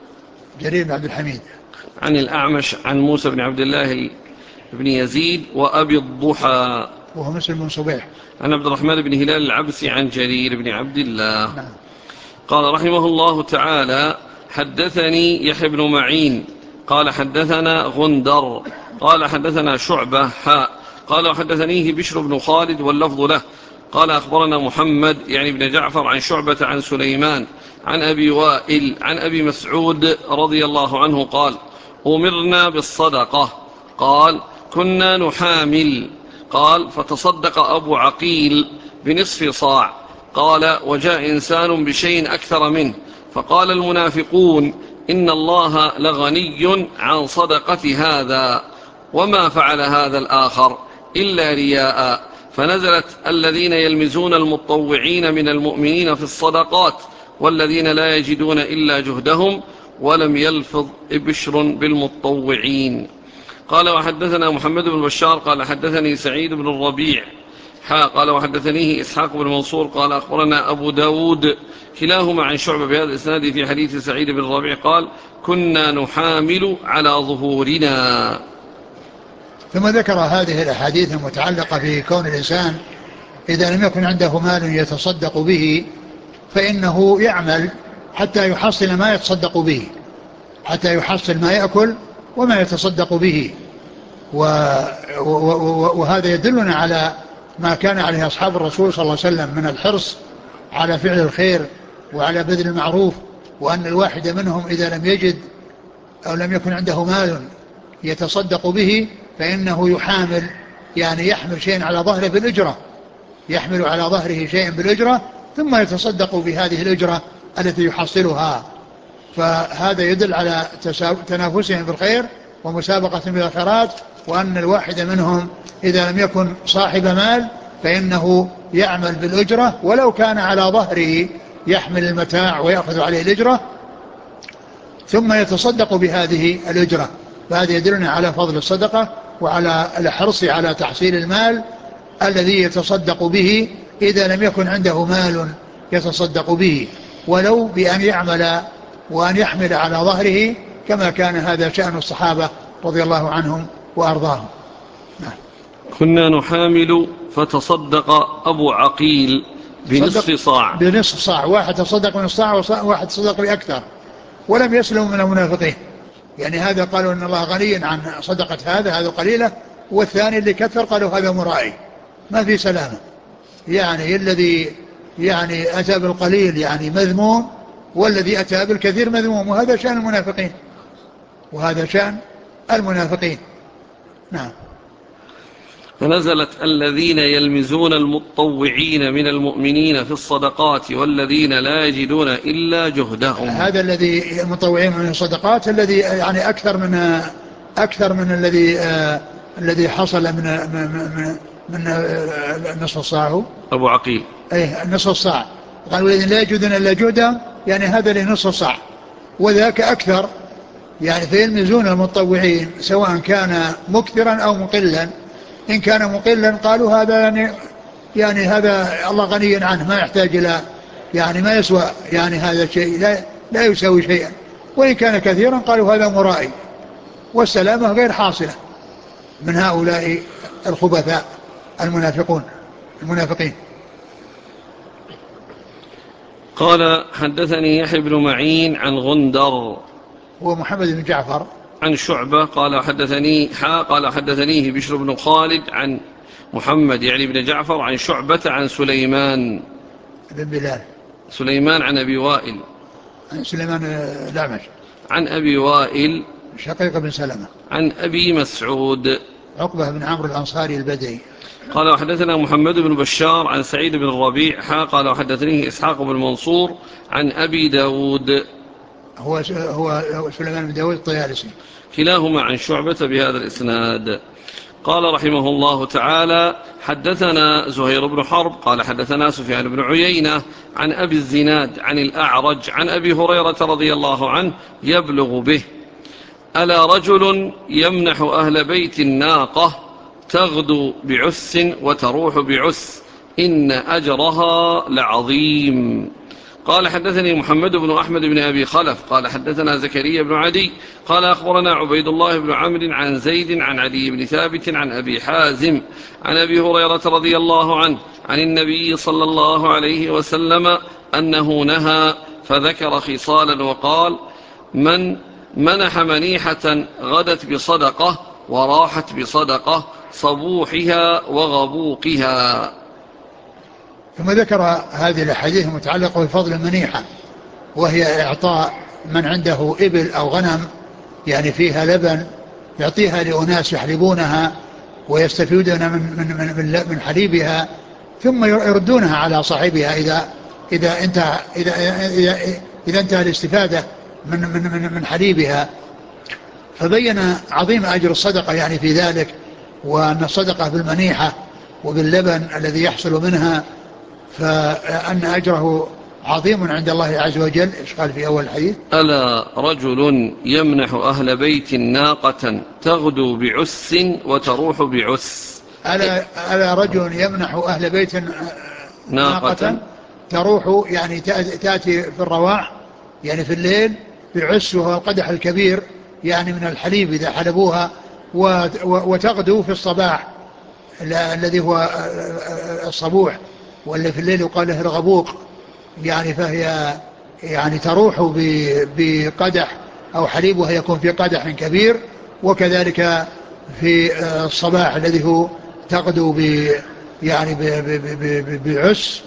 بن عبد الحميد عن الأعمش عن موسى بن عبد الله بن يزيد وأبي الضحى وهو مسلم بن صبيح عن عبد الرحمن بن هلال العبسي عن جرير بن عبد الله. نعم. قال رحمه الله تعالى: حدثني يحيى بن معين قال: حدثنا غندر قال: حدثنا شعبة قال: وحدثنيه بشر بن خالد واللفظ له قال: أخبرنا محمد يعني بن جعفر عن شعبة عن سليمان عن أبي وائل عن أبي مسعود رضي الله عنه قال: أمرنا بالصدقة. قال: كنا نحامل. قال: فتصدق أبو عقيل بنصف صاع. قال: وجاء إنسان بشيء أكثر منه فقال المنافقون: إن الله لغني عن صدقة هذا وما فعل هذا الآخر إلا رياء. فنزلت: الذين يلمزون المتطوعين من المؤمنين في الصدقات والذين لا يجدون إلا جهدهم. ولم يلفظ بشر بالمتطوعين. قال: وحدثنا محمد بن بشار قال: حدثني سعيد بن الربيع قال: وحدثنيه إسحاق بن منصور قال: أخبرنا أبو داود كلاهما عن شعبة بهذا الإسناد في حديث سعيد بن الربيع قال: كنا نحامل على ظهورنا. ثم ذكر هذه الأحاديث المتعلقة في كون الإنسان إذا لم يكن عنده مال يتصدق به فإنه يعمل حتى يحصل ما يتصدق به، حتى يحصل ما يأكل وما يتصدق به. وهذا يدلنا على ما كان عليه أصحاب الرسول صلى الله عليه وسلم من الحرص على فعل الخير وعلى بذل المعروف، وأن الواحد منهم إذا لم يجد أو لم يكن عنده مال يتصدق به فإنه يحامل، يعني يحمل شيئا على ظهره بالأجرة، يحمل على ظهره شيئا بالأجرة ثم يتصدق بهذه الأجرة التي يحصلها. فهذا يدل على تنافسهم في الخير ومسابقة بالخيرات، وأن الواحد منهم إذا لم يكن صاحب مال فإنه يعمل بالأجرة ولو كان على ظهره يحمل المتاع ويأخذ عليه الأجرة ثم يتصدق بهذه الأجرة. فهذا يدلنا على فضل الصدقة وعلى الحرص على تحصيل المال الذي يتصدق به إذا لم يكن عنده مال يتصدق به، ولو بأن يعمل وأن يحمل على ظهره، كما كان هذا شأن الصحابة رضي الله عنهم وأرضاهم. كنا نحامل فتصدق أبو عقيل بنصف صاع. بنصف صاع، واحد تصدق من صاع وواحد تصدق بأكثر، ولم يسلم من المنافقين. يعني هذا قالوا إن الله غني عن صدقة هذا قليلة، والثاني اللي كثر قالوا هذا مرائي، ما في سلامة. يعني الذي يعني أتى بالقليل يعني مذموم، والذي أتى بالكثير مذموم، وهذا شأن المنافقين، وهذا شأن المنافقين. نعم. فنزلت الذين يلمزون المتطوعين من المؤمنين في الصدقات والذين لا يجدون إلا جهدهم. هذا الذي المتطوعين من الصدقات الذي يعني أكثر من الذي حصل من نصف الصاع. أبو عقيل نصف الصاع، قالوا الذين لا يجدون إلا جهدهم، يعني هذا لنصف الصاع، وذاك أكثر. يعني فيلمزون المتطوعين سواء كان مكثرا أو مقلا. إن كان مقلا قالوا هذا يعني هذا الله غني عنه، ما يحتاج إلى، يعني ما يسوى، يعني هذا شيء لا يساوي شيئا. وإن كان كثيرا قالوا هذا مرائي، والسلامة غير حاصلة من هؤلاء الخبثاء المنافقين. قال حدثني يحيى بن معين عن غندر هو محمد بن جعفر عن شعبة قال حدثنيه بشر بن خالد عن محمد يعني بن جعفر عن شعبة عن سليمان بن بلال، سليمان عن أبي وائل، عن سليمان الأعمش عن أبي وائل شقيق بن سلمة، عن أبي مسعود عقبة بن عمرو الأنصاري البدري. قال وحدثنا محمد بن بشار عن سعيد بن الربيع قال وحدثنيه إسحاق بن منصور عن أبي داود، هو سليمان بن داود الطيالسي، كلاهما عن شعبة بهذا الإسناد. قال رحمه الله تعالى حدثنا زهير بن حرب قال حدثنا سفيان بن عيينة عن أبي الزناد عن الأعرج عن أبي هريرة رضي الله عنه يبلغ به: ألا رجل يمنح أهل بيت الناقة تغدو بعس وتروح بعس إن أجرها لعظيم. قال حدثني محمد بن أحمد بن أبي خلف قال حدثنا زكريا بن عدي قال أخبرنا عبيد الله بن عمرو عن زيد عن عدي بن ثابت عن أبي حازم عن أبي هريرة رضي الله عنه عن النبي صلى الله عليه وسلم أنه نهى فذكر خصالا وقال: من منح منيحة غدت بصدقة وراحت بصدقة صبوحها وغبوقها. ثم ذكر هذه الأحاديث المتعلقة بفضل المنيحة، وهي إعطاء من عنده إبل أو غنم يعني فيها لبن، يعطيها لأناس يحلبونها ويستفيدون من حليبها، ثم يردونها على صاحبها إذا انتهى الاستفادة من حليبها. فبين عظيم أجر الصدقة يعني في ذلك، وأن الصدقة بالمنيحة وباللبن الذي يحصل منها فأن أجره عظيم عند الله عز وجل. إيش قال في أول الحديث؟ ألا رجل يمنح أهل بيت ناقة تغدو بعس وتروح بعس. ألا رجل يمنح أهل بيت ناقة تروح يعني تأتي في الرواح يعني في الليل بعس، وهو القدح الكبير يعني من الحليب إذا حلبوها، وتغدو في الصباح الذي هو الصبوح، واللي في الليل يقال له الغبوق، يعني فهي يعني تروح بقدح أو حليبها يكون في قدح كبير، وكذلك في الصباح الذي هو تغدو يعني بعس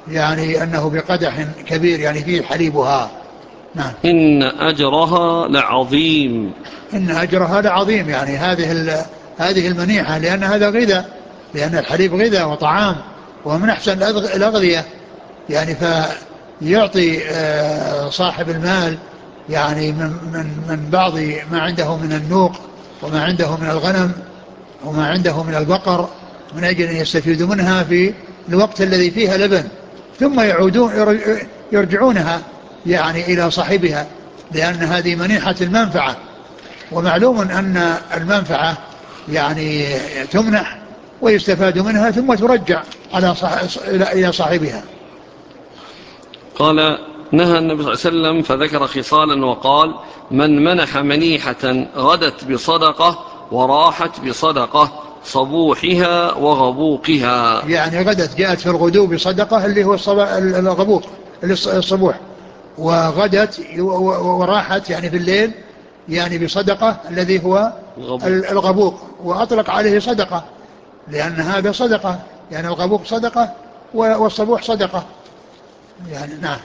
يعني أنه بقدح كبير يعني فيه حليبها. نعم. إن أجرها لعظيم. إن أجرها لعظيم، يعني هذه المنيحة، لأن هذا غذاء، لأن الحليب غذاء وطعام ومن أحسن الأغذية، يعني فيعطي صاحب المال يعني من بعض ما عنده من النوق وما عنده من الغنم وما عنده من البقر، من أجل أن يستفيدوا منها في الوقت الذي فيها لبن، ثم يرجعونها يعني إلى صاحبها، لأن هذه منيحة المنفعة. ومعلوم أن المنفعة يعني تمنح ويستفاد منها ثم ترجع إلى صاحبها. قال: نهى النبي صلى الله عليه وسلم فذكر خصالا وقال: من منح منيحة غدت بصدقة وراحت بصدقة صبوحها وغبوقها. يعني غدت جاءت في الغدو بصدقة اللي هو الغبوق الصبوح، وغدت وراحت يعني في الليل يعني بصدقة الذي هو الغبوق، وأطلق عليه صدقة لأن هذا صدقة، يعني الغبوق صدقة والصبوح صدقة يعني. نعم.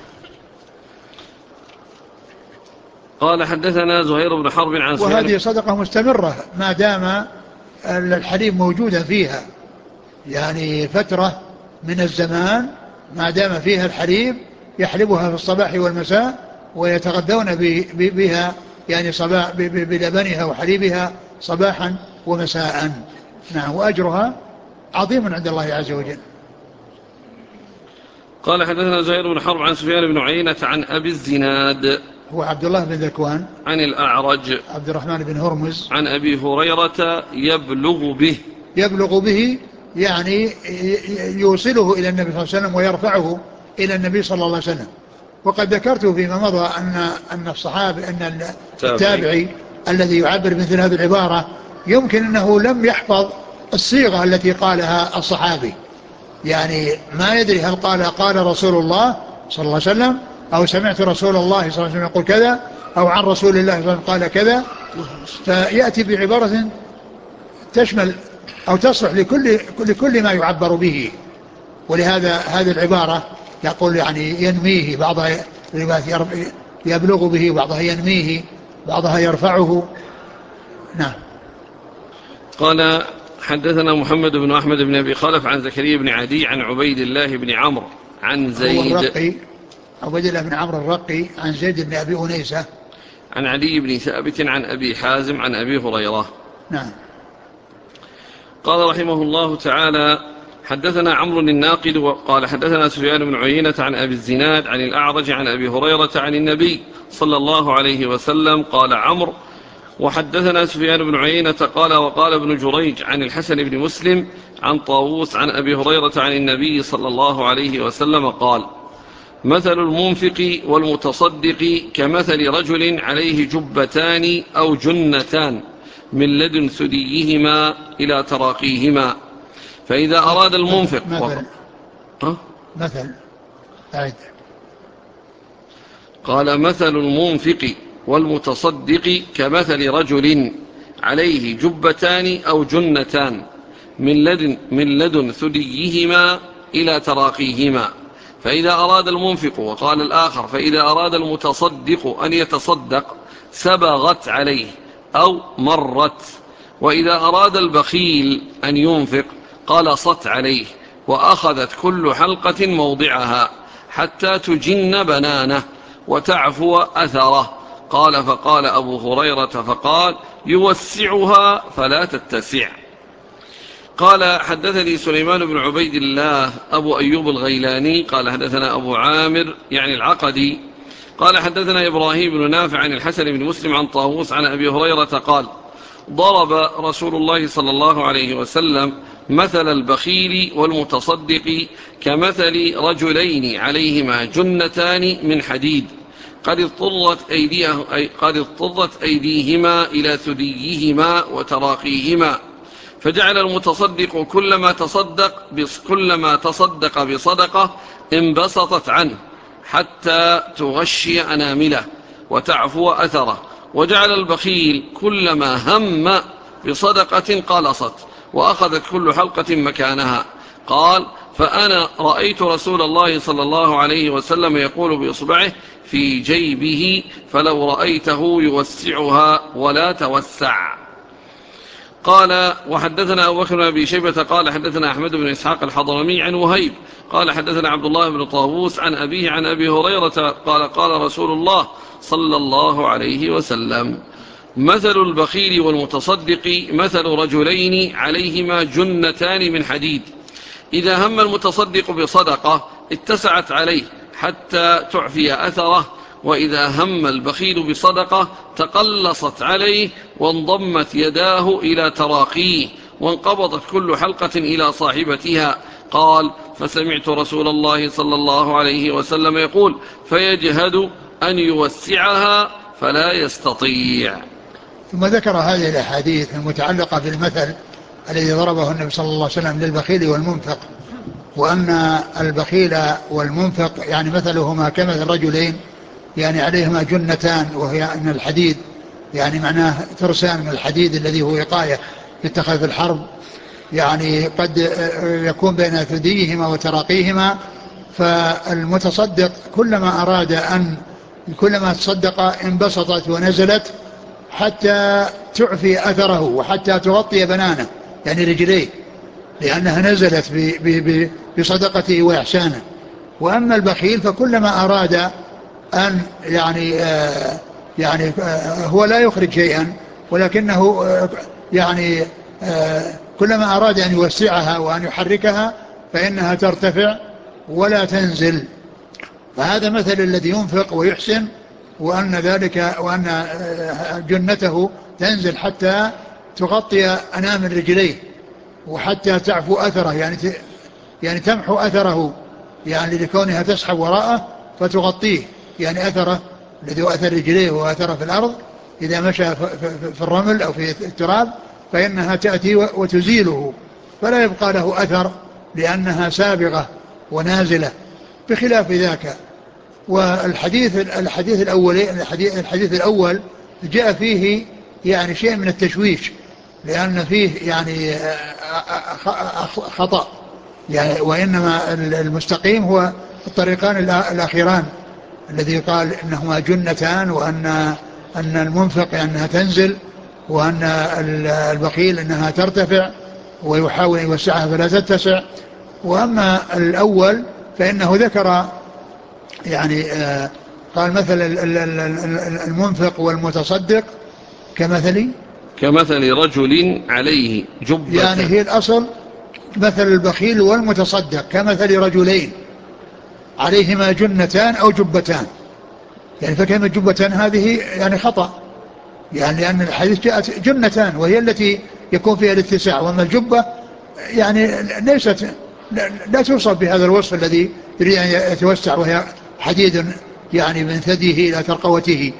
قال: حدثنا زهير بن حرب عن سفيان. وهذه صدقة مستمرة ما دام الحليب موجودا فيها، يعني فترة من الزمان ما دام فيها الحليب يحلبها في الصباح والمساء ويتغذون بها، يعني بلبنها وحليبها صباحا ومساء. نعم. وأجرها عظيم عند الله عز وجل. قال: حدثنا زهير بن حرب عن سفيان بن عيينة عن أبي الزناد هو عبد الله بن ذكوان عن الأعرج عبد الرحمن بن هرمز عن أبي هريرة يبلغ به يعني يوصله إلى النبي صلى الله عليه وسلم ويرفعه إلى النبي صلى الله عليه وسلم. وقد ذكرت فيما مضى أن الصحابي أن التابعي الذي يعبر مثل هذه العبارة يمكن أنه لم يحفظ الصيغة التي قالها الصحابي، يعني ما يدري هل قال رسول الله صلى الله عليه وسلم أو سمعت رسول الله صلى الله عليه وسلم يقول كذا أو عن رسول الله صلى الله عليه وسلم قال كذا، فيأتي بعبارة تشمل أو تصلح لكل ما يعبر به. ولهذا هذه العبارة يقول يعني ينميه، بعضها يبلغ به، بعضها ينميه، بعضها يرفعه. نعم. قال: حدثنا محمد بن أحمد بن أبي خلف عن زكريا بن عدي عن عبيد الله بن عمرو عن زيد، هو الرقي عبيد الله بن عمرو الرقي، عن زيد بن أبي أنيسة عن علي بن ثابت عن أبي حازم عن أبي هريرة. نعم. قال رحمه الله تعالى: حدثنا عمرو الناقد وقال: حدثنا سفيان بن عيينة عن أبي الزناد عن الأعرج عن أبي هريرة عن النبي صلى الله عليه وسلم. قال عمرو: وحدثنا سفيان بن عيينة قال: وقال ابن جريج عن الحسن بن مسلم عن طاووس عن أبي هريرة عن النبي صلى الله عليه وسلم قال: مثل المنفق والمتصدق كمثل رجل عليه جبتان أو جنتان من لدن ثديهما إلى تراقيهما، فإذا أراد المنفق قال: مثل المنفق والمتصدق كمثل رجل عليه جبتان أو جنتان من لدن ثديهما إلى تراقيهما، فإذا أراد المنفق، وقال الآخر: فإذا أراد المتصدق أن يتصدق سبغت عليه أو مرت، وإذا أراد البخيل أن ينفق قلصت عليه وأخذت كل حلقة موضعها حتى تجن بنانه وتعفو أثره. قال: فقال أبو هريرة فقال: يوسعها فلا تتسع. قال: حدثني سليمان بن عبيد الله أبو أيوب الغيلاني قال: حدثنا أبو عامر يعني العقدي قال: حدثنا إبراهيم بن نافع عن الحسن بن مسلم عن طاووس عن أبي هريرة قال: ضرب رسول الله صلى الله عليه وسلم مثل البخيل والمتصدق كمثل رجلين عليهما جنتان من حديد قد اضطرت أيديهما إلى ثديهما وتراقيهما، فجعل المتصدق كلما تصدق بصدقة انبسطت عنه حتى تغشي أنامله وتعفو أثره، وجعل البخيل كلما هم بصدقة قلصت وأخذت كل حلقة مكانها. قال: فأنا رأيت رسول الله صلى الله عليه وسلم يقول بإصبعه في جيبه فلو رأيته يوسعها ولا توسع. قال وحدثنا أبو بكر بن أبي شيبة قال حدثنا أحمد بن إسحاق الحضرمي عن وهيب قال حدثنا عبد الله بن طاووس عن أبيه عن أبي هريرة قال قال رسول الله صلى الله عليه وسلم مثل البخيل والمتصدق مثل رجلين عليهما جنتان من حديد إذا هم المتصدق بصدقة اتسعت عليه حتى تعفي أثره، وإذا هم البخيل بصدقة تقلصت عليه وانضمت يداه إلى تراقيه وانقبضت كل حلقة إلى صاحبتها. قال فسمعت رسول الله صلى الله عليه وسلم يقول فيجهد أن يوسعها فلا يستطيع. ثم ذكر هذه الأحاديث المتعلقة بالمثل الذي ضربه النبي صلى الله عليه وسلم للبخيل والمنفق، وأن البخيل والمنفق يعني مثلهما كمثل رجلين يعني عليهما جنتان، وهي أن الحديد يعني معناه ترسان من الحديد الذي هو وقاية يتخذ في الحرب، يعني قد يكون بين ثديهما وتراقيهما. فالمتصدق كلما تصدق انبسطت ونزلت حتى تعفي أثره وحتى تغطي بنانه يعني رجليه، لأنها نزلت بصدقته وإحسانه. وأما البخيل فكلما أراد أن هو لا يخرج شيئا، ولكنه كلما أراد أن يوسعها وأن يحركها فإنها ترتفع ولا تنزل. فهذا مثل الذي ينفق ويحسن، وأن جنته تنزل حتى تغطي أنامل رجليه وحتى تعفو أثره، يعني تمحو أثره، يعني لكونها تسحب وراءه فتغطيه، يعني أثره الذي هو أثر رجليه وأثره في الأرض إذا مشى في الرمل أو في التراب فإنها تأتي وتزيله فلا يبقى له أثر لأنها سابغة ونازلة، بخلاف ذاك. والحديث الأول جاء فيه يعني شيء من التشويش، لأن فيه يعني خطأ يعني، وإنما المستقيم هو الطريقان الأخيران الذي قال إنهما جنتان، وأن المنفق أنها تنزل، وأن البخيل أنها ترتفع ويحاول أن يوسعها فلا تتسع. وأما الأول فإنه ذكر يعني قال مثل المنفق والمتصدق كمثل رجل عليه جبة، يعني هي الأصل مثل البخيل والمتصدق كمثل رجلين عليهما جنتان أو جبتان، يعني فكلمة جبتان هذه يعني خطأ، يعني لأن الحديث جاءت جنتان وهي التي يكون فيها الاتساع، وأما الجبة يعني لا توصف بهذا الوصف الذي يريد أن يتوسع، وهي حديد يعني من ثديه إلى ترقوته.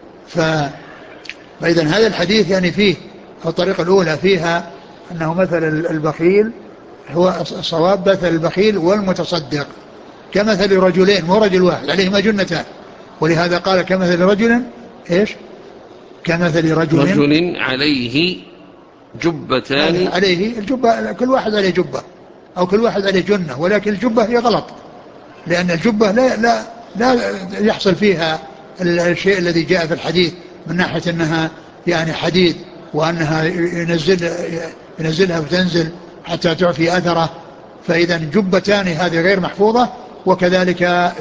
فإذا هذا الحديث يعني فيه الطريقة الأولى فيها أنه مثل البخيل هو الصواب مثل البخيل والمتصدق كمثل رجلين، مو رجل واحد عليهما جنتان، ولهذا قال كمثل رجل ايش؟ كمثل رجل عليه جبتان، عليه الجبة كل واحد عليه جبة أو كل واحد عليه جنة، ولكن الجبة هي غلط، لأن الجبة لا يحصل فيها الشيء الذي جاء في الحديث من ناحية أنها يعني حديد وأنها ينزلها وتنزل حتى تعفي أثره. فإذا جبتان هذه غير محفوظة، وكذلك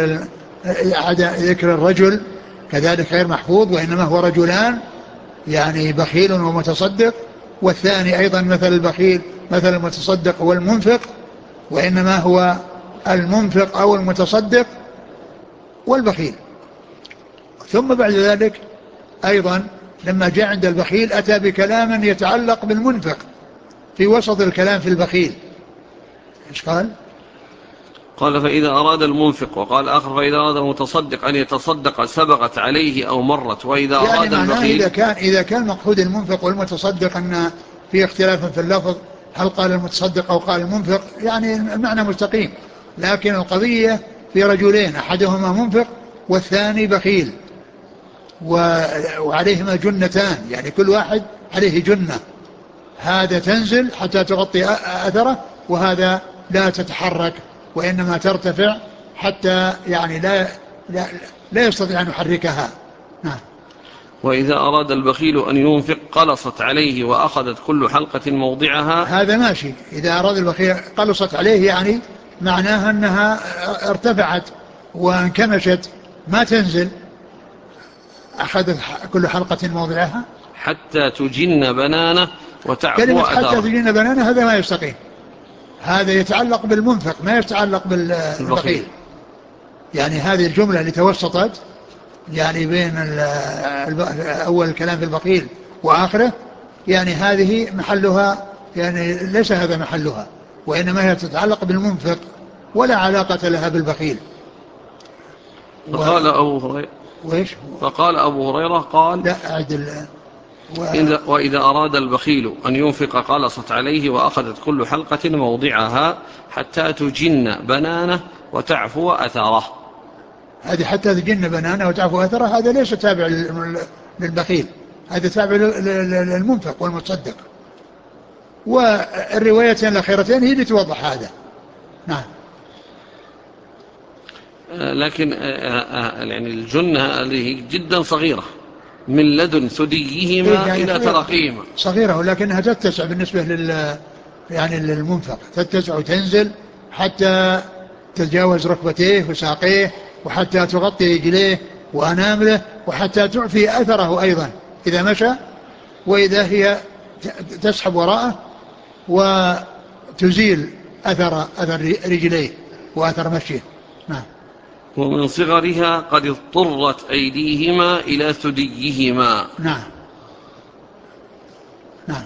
ذكر الرجل كذلك غير محفوظ، وإنما هو رجلان يعني بخيل ومتصدق. والثاني أيضا مثل البخيل مثل المتصدق والمنفق، وإنما هو المنفق أو المتصدق والبخيل. ثم بعد ذلك أيضا لما جاء عند البخيل أتى بكلام يتعلق بالمنفق في وسط الكلام في البخيل. إيش قال؟ قال فإذا أراد المنفق، وقال آخر فإذا أراد المتصدق أن يتصدق سبقت عليه أو مرت، وإذا يعني أراد البخيل إذا كان مقصود المنفق والمتصدق أن في اختلاف في اللفظ هل قال المتصدق أو قال المنفق، يعني المعنى مستقيم، لكن القضية في رجلين أحدهما منفق والثاني بخيل وعليهما جنتان، يعني كل واحد عليه جنة، هذا تنزل حتى تغطي أثره وهذا لا تتحرك وإنما ترتفع حتى يعني لا, لا يستطيع أن يحركها. نعم. وإذا أراد البخيل أن ينفق قلصت عليه وأخذت كل حلقة موضعها. هذا ماشي. إذا أراد البخيل قلصت عليه يعني معناها أنها ارتفعت وانكمشت ما تنزل، أخذت كل حلقة موضعها حتى تجن بنانه وتعفو كلمة حتى أثاره. تجن بنانه هذا ما يستقيم، هذا يتعلق بالمنفق ما يتعلق بالبخيل. يعني هذه الجملة اللي توسطت يعني بين أول الكلام في البخيل وآخره، يعني هذه محلها يعني ليس هذا محلها، وإنما هي تتعلق بالمنفق ولا علاقة لها بالبخيل. فقال أبو هريرة وإيش؟ فقال أبو هريرة قال لا أعدل. وإذا أراد البخيل أن ينفق قلصت عليه وأخذت كل حلقة موضعها حتى تجن بنانه وتعفو أثره. هذه حتى تجن بنانه وتعفو أثره هذا ليس تابع للبخيل، هذا تابع للمنفق والمتصدق، والروايتين الأخيرتين هي اللي توضح هذا. نعم. لكن يعني الجنة هذه جدا صغيرة من لدن ثديهما يعني إلى ترقيهما صغيرة، ولكنها تتسع بالنسبة يعني للمنفق، تتسع وتنزل حتى تتجاوز ركبتيه وساقيه، وحتى تغطي رجليه وأنامله، وحتى تعفي أثره أيضا إذا مشى، وإذا هي تسحب وراءه وتزيل أثر رجليه وأثر مشيه. نعم. ومن صغرها قد اضطرت أيديهما إلى ثديهما. نعم. نعم.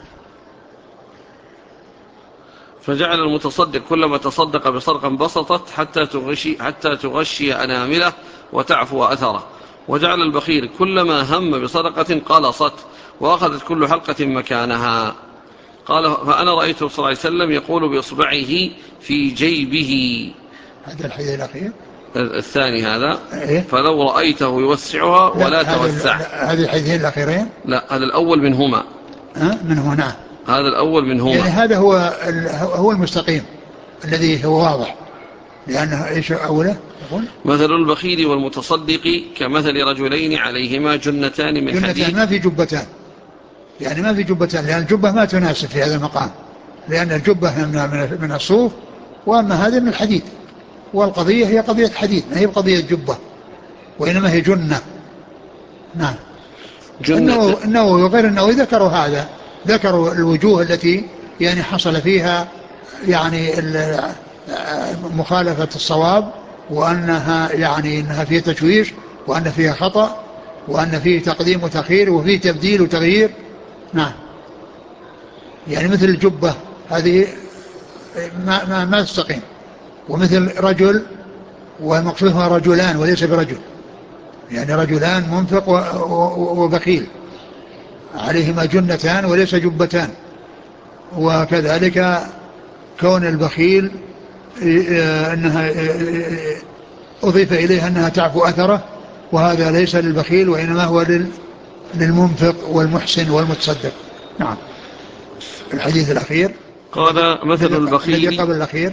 فجعل المتصدق كلما تصدق بصدقة انبسطت حتى تغشي أنامله وتعفو أثره، وجعل البخيل كلما هم بصدقة قلصت وأخذت كل حلقة مكانها. قال فأنا رأيته صلى الله عليه وسلم يقول بإصبعه في جيبه. هذا الحديث الأخير الثاني هذا إيه؟ فلو رأيته يوسعها ولا توسع. هذه الحديثين الأخيرين لا هذا الأول منهما. من هنا هذا الأول منهما يعني هذا هو المستقيم الذي هو واضح، لأنه إيش أوله يقول مثل البخيل والمتصدق كمثل رجلين عليهما جنتان من حديد. ما في جبتان، يعني ما في جبتان، لأن الجبة ما تناسب في هذا المقام، لأن الجبة من الصوف، وأما هذه من الحديد، والقضية هي قضية حديد ما هي قضية جبة، وإنما هي جنة. نعم. النووي وغير النووي ذكروا هذا، ذكروا الوجوه التي يعني حصل فيها يعني مخالفة الصواب، وأنها يعني أنها فيها تشويش، وأن فيها خطأ، وأن فيه تقديم وتأخير، وفيه تبديل وتغيير. نعم. يعني مثل الجبة هذه ما تستقيم، ومثل رجل والمقصود هو رجلان وليس برجل، يعني رجلان منفق وبخيل عليهما جنتان وليس جبتان. وكذلك كون البخيل أنها أضيف إليها أنها تعفو أثره، وهذا ليس للبخيل وإنما هو للمنفق والمحسن والمتصدق. نعم. الحديث الأخير قال مثل البخيل الذي قبل الأخير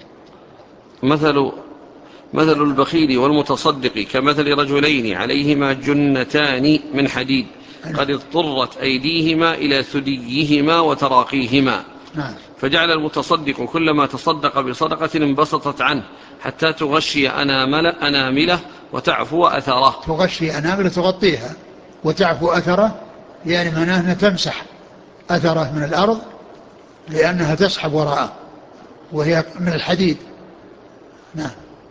مثل البخيل والمتصدق كمثل رجلين عليهما جنتان من حديد قد اضطرت أيديهما إلى ثديهما وتراقيهما. نعم. فجعل المتصدق كلما تصدق بصدقة انبسطت عنه حتى تغشي أنامله وتعفو أثره. تغشي أنامله تغطيها وتعفو أثره، يعني معناه أنها تمسح أثره من الأرض لأنها تسحب وراءه وهي من الحديد. نعم.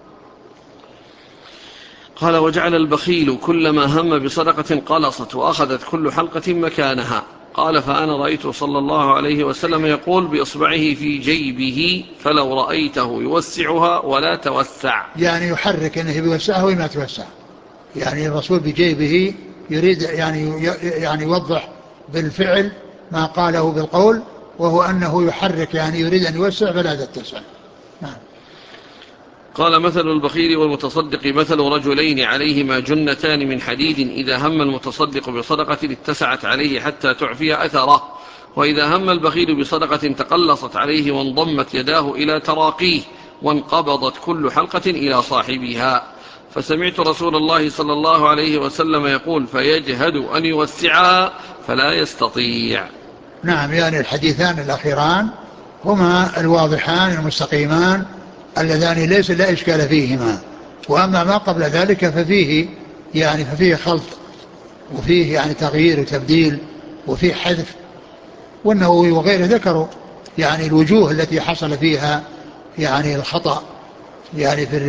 قال وجعل البخيل كلما هم بصدقة قلصت وأخذت كل حلقة مكانها. قال فأنا رأيت صلى الله عليه وسلم يقول بإصبعه في جيبه فلو رأيته يوسعها ولا توسع، يعني يحرك أنه بيوسعها وما توسع، يعني الرسول بجيبه يريد يعني يوضح بالفعل ما قاله بالقول، وهو أنه يحرك يعني يريد أن يوسع فلا تتسع. نعم. قال مثل البخيل والمتصدق مثل رجلين عليهما جنتان من حديد إذا هم المتصدق بصدقة اتسعت عليه حتى تعفي أثره وإذا هم البخيل بصدقة تقلصت عليه وانضمت يداه إلى تراقيه وانقبضت كل حلقة إلى صاحبها. فسمعت رسول الله صلى الله عليه وسلم يقول: فيجهد أن يوسعها فلا يستطيع. نعم، يعني الحديثان الأخيران هما الواضحان المستقيمان اللذان ليس لا إشكال فيهما. وأما ما قبل ذلك ففيه خلط، وفيه يعني تغيير وتبديل، وفيه حذف. والنووي وغيره ذكروا يعني الوجوه التي حصل فيها يعني الخطأ يعني في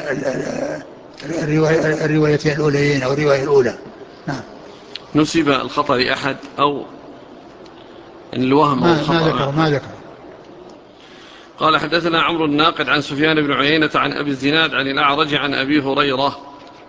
الروايتين الأوليين أو الرواية الأولى. نعم. نسب الخطأ لأحد أو الوهم أو الخطأ؟ ما ذكر. قال: حدثنا عمرو الناقد عن سفيان بن عيينة عن أبي الزناد عن الأعرج عن أبي هريرة.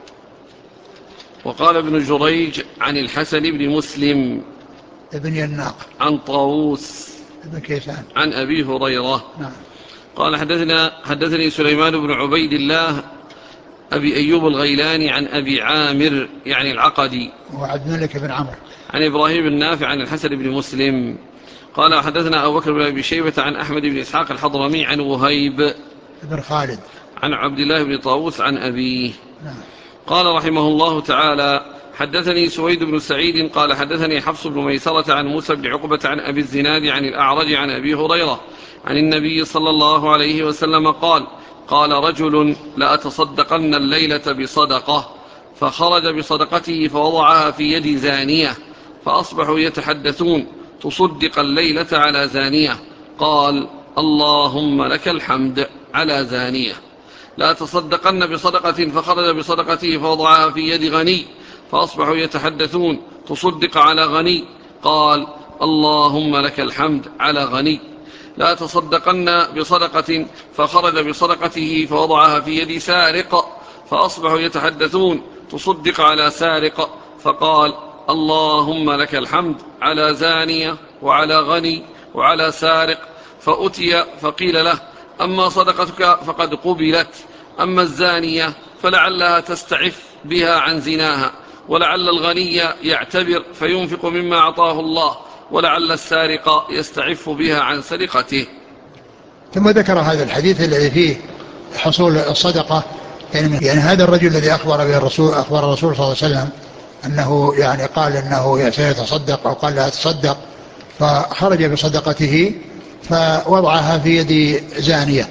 وقال ابن جريج عن الحسن بن مسلم ابن يناق عن طاووس ابن كيسان عن أبي هريرة. نعم. قال: حدثني سليمان بن عبيد الله أبي أيوب الغيلاني عن أبي عامر يعني العقدي وعبد الملك بن عمرو عن إبراهيم النافع عن الحسن بن مسلم. قال: حدثنا أبو بكر بن أبي شيبة عن أحمد بن إسحاق الحضرمي عن وهيب بن خالد عن عبد الله بن طاووس عن أبيه. نعم. قال رحمه الله تعالى: حدثني سويد بن سعيد قال: حدثني حفص بن ميسرة عن موسى بن عقبة عن أبي الزناد عن الأعرج عن أبي هريرة عن النبي صلى الله عليه وسلم قال: قال رجل: لأتصدقن الليلة بصدقة، فخرج بصدقته فوضعها في يد زانية، فأصبحوا يتحدثون: تصدق الليلة على زانية. قال: اللهم لك الحمد على زانية. لا تصدقن بصدقة، فخرج بصدقته فوضعها في يد غني، فأصبحوا يتحدثون: تصدق على غني. قال: اللهم لك الحمد على غني. لا تصدقن بصدقة، فخرج بصدقته فوضعها في يد سارق، فأصبحوا يتحدثون: تصدق على سارق. فقال: اللهم لك الحمد على زانية وعلى غني وعلى سارق. فأتي فقيل له: أما صدقتك فقد قبلت، أما الزانية فلعلها تستعف بها عن زناها، ولعل الغني يعتبر فينفق مما أعطاه الله، ولعل السارق يستعف بها عن سرقته. ثم ذكر هذا الحديث الذي فيه حصول الصدقة. يعني هذا الرجل الذي أخبر الرسول صلى الله عليه وسلم أنه يعني قال أنه سيتصدق أو قال لا تصدق، فخرج بصدقته فوضعها في يد زانية،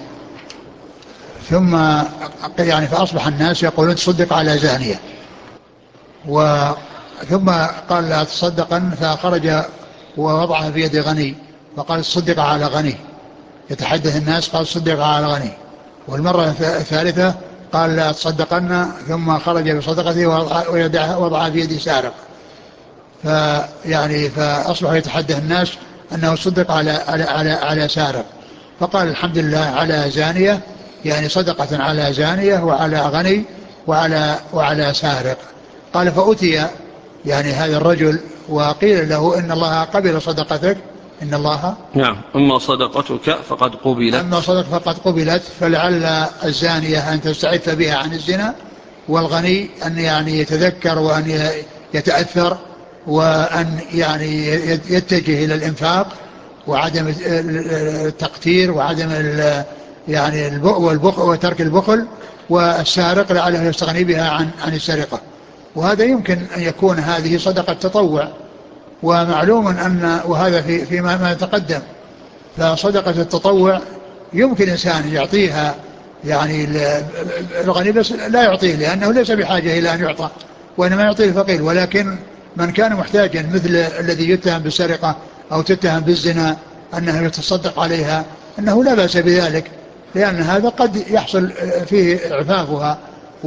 ثم يعني فأصبح الناس يقولون تصدق على زانية، ثم قال لا تصدقن، فخرج ووضعها في يد غني فقال تصدق على غني. يتحدث الناس قال تصدق على غني. والمرة الثالثة قال لا تصدقن، ثم خرج بصدقته ووضعها في يد سارق. فأصبح يتحدث الناس أنه صدق على سارق، فقال الحمد لله على زانية، يعني صدقة على زانية وعلى غني وعلى سارق. قال: فأتي يعني هذا الرجل وقيل له إن الله قبل صدقتك، إن الله نعم، أما صدقتك فقد قبلت. أما صدق فقد قبلت، فلعل الزانية أن تستعف بها عن الزنا، والغني أن يعني يتذكر وأن يتأثر وأن يعني يتجه إلى الإنفاق وعدم التقتير وعدم يعني والبخل وترك البخل. والسارق لعله يستغني بها عن السرقة. وهذا يمكن أن يكون هذه صدقة تطوع، ومعلوم أن وهذا فيما ما يتقدم. فصدقة التطوع يمكن إنسان يعطيها يعني الغني، بس لا يعطيه لأنه ليس بحاجة إلى أن يعطى، وإنما يعطيه الفقير. ولكن من كان محتاجا مثل الذي يتهم بالسرقة أو تتهم بالزنا أنه يتصدق عليها، أنه لا بأس بذلك، لأن هذا قد يحصل فيه إعفافها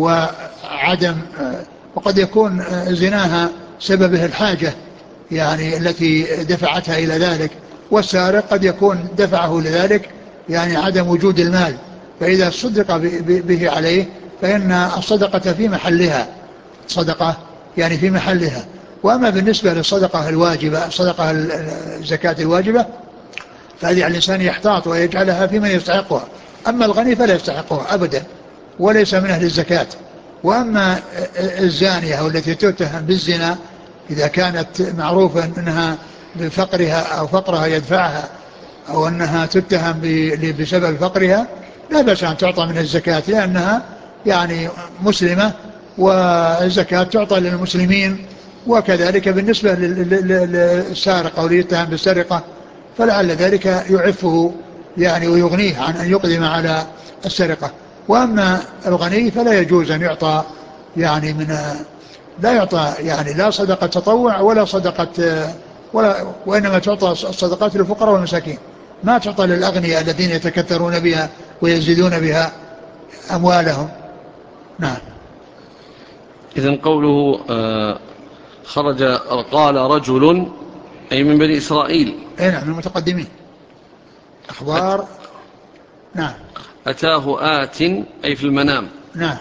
وقد يكون زناها سببه الحاجة يعني التي دفعتها إلى ذلك. والسارق قد يكون دفعه لذلك يعني عدم وجود المال، فإذا صدق به عليه فإن الصدقة في محلها، صدقة يعني في محلها. وأما بالنسبة للصدقة الواجبة، الصدقة الزكاة الواجبة، فهذه الإنسان يحتاط ويجعلها في من يستحقها. أما الغني فلا يستحقها أبدا وليس من أهل الزكاة. وأما الزانية والتي تتهم بالزنا إذا كانت معروفة أنها بفقرها أو فقرها يدفعها أو أنها تتهم بسبب فقرها لا بأس أن تعطى من الزكاة، لأنها يعني مسلمة والزكاة تعطى للمسلمين. وكذلك بالنسبة للسارق أو ليتهم بالسرقة فلعل ذلك يعفه يعني ويغنيه عن أن يقدم على السرقة. وأما الغني فلا يجوز أن يعطى يعني لا يعطى يعني لا صدقة تطوع ولا صدقة وإنما تعطى الصدقات للفقراء والمساكين، ما تعطى للأغنياء الذين يتكثرون بها ويزيدون بها أموالهم. نعم. إذن قوله خرج قال رجل أي من بني إسرائيل. أي نعم، من المتقدمين أخبار. نعم. أتاه آت أي في المنام. نعم،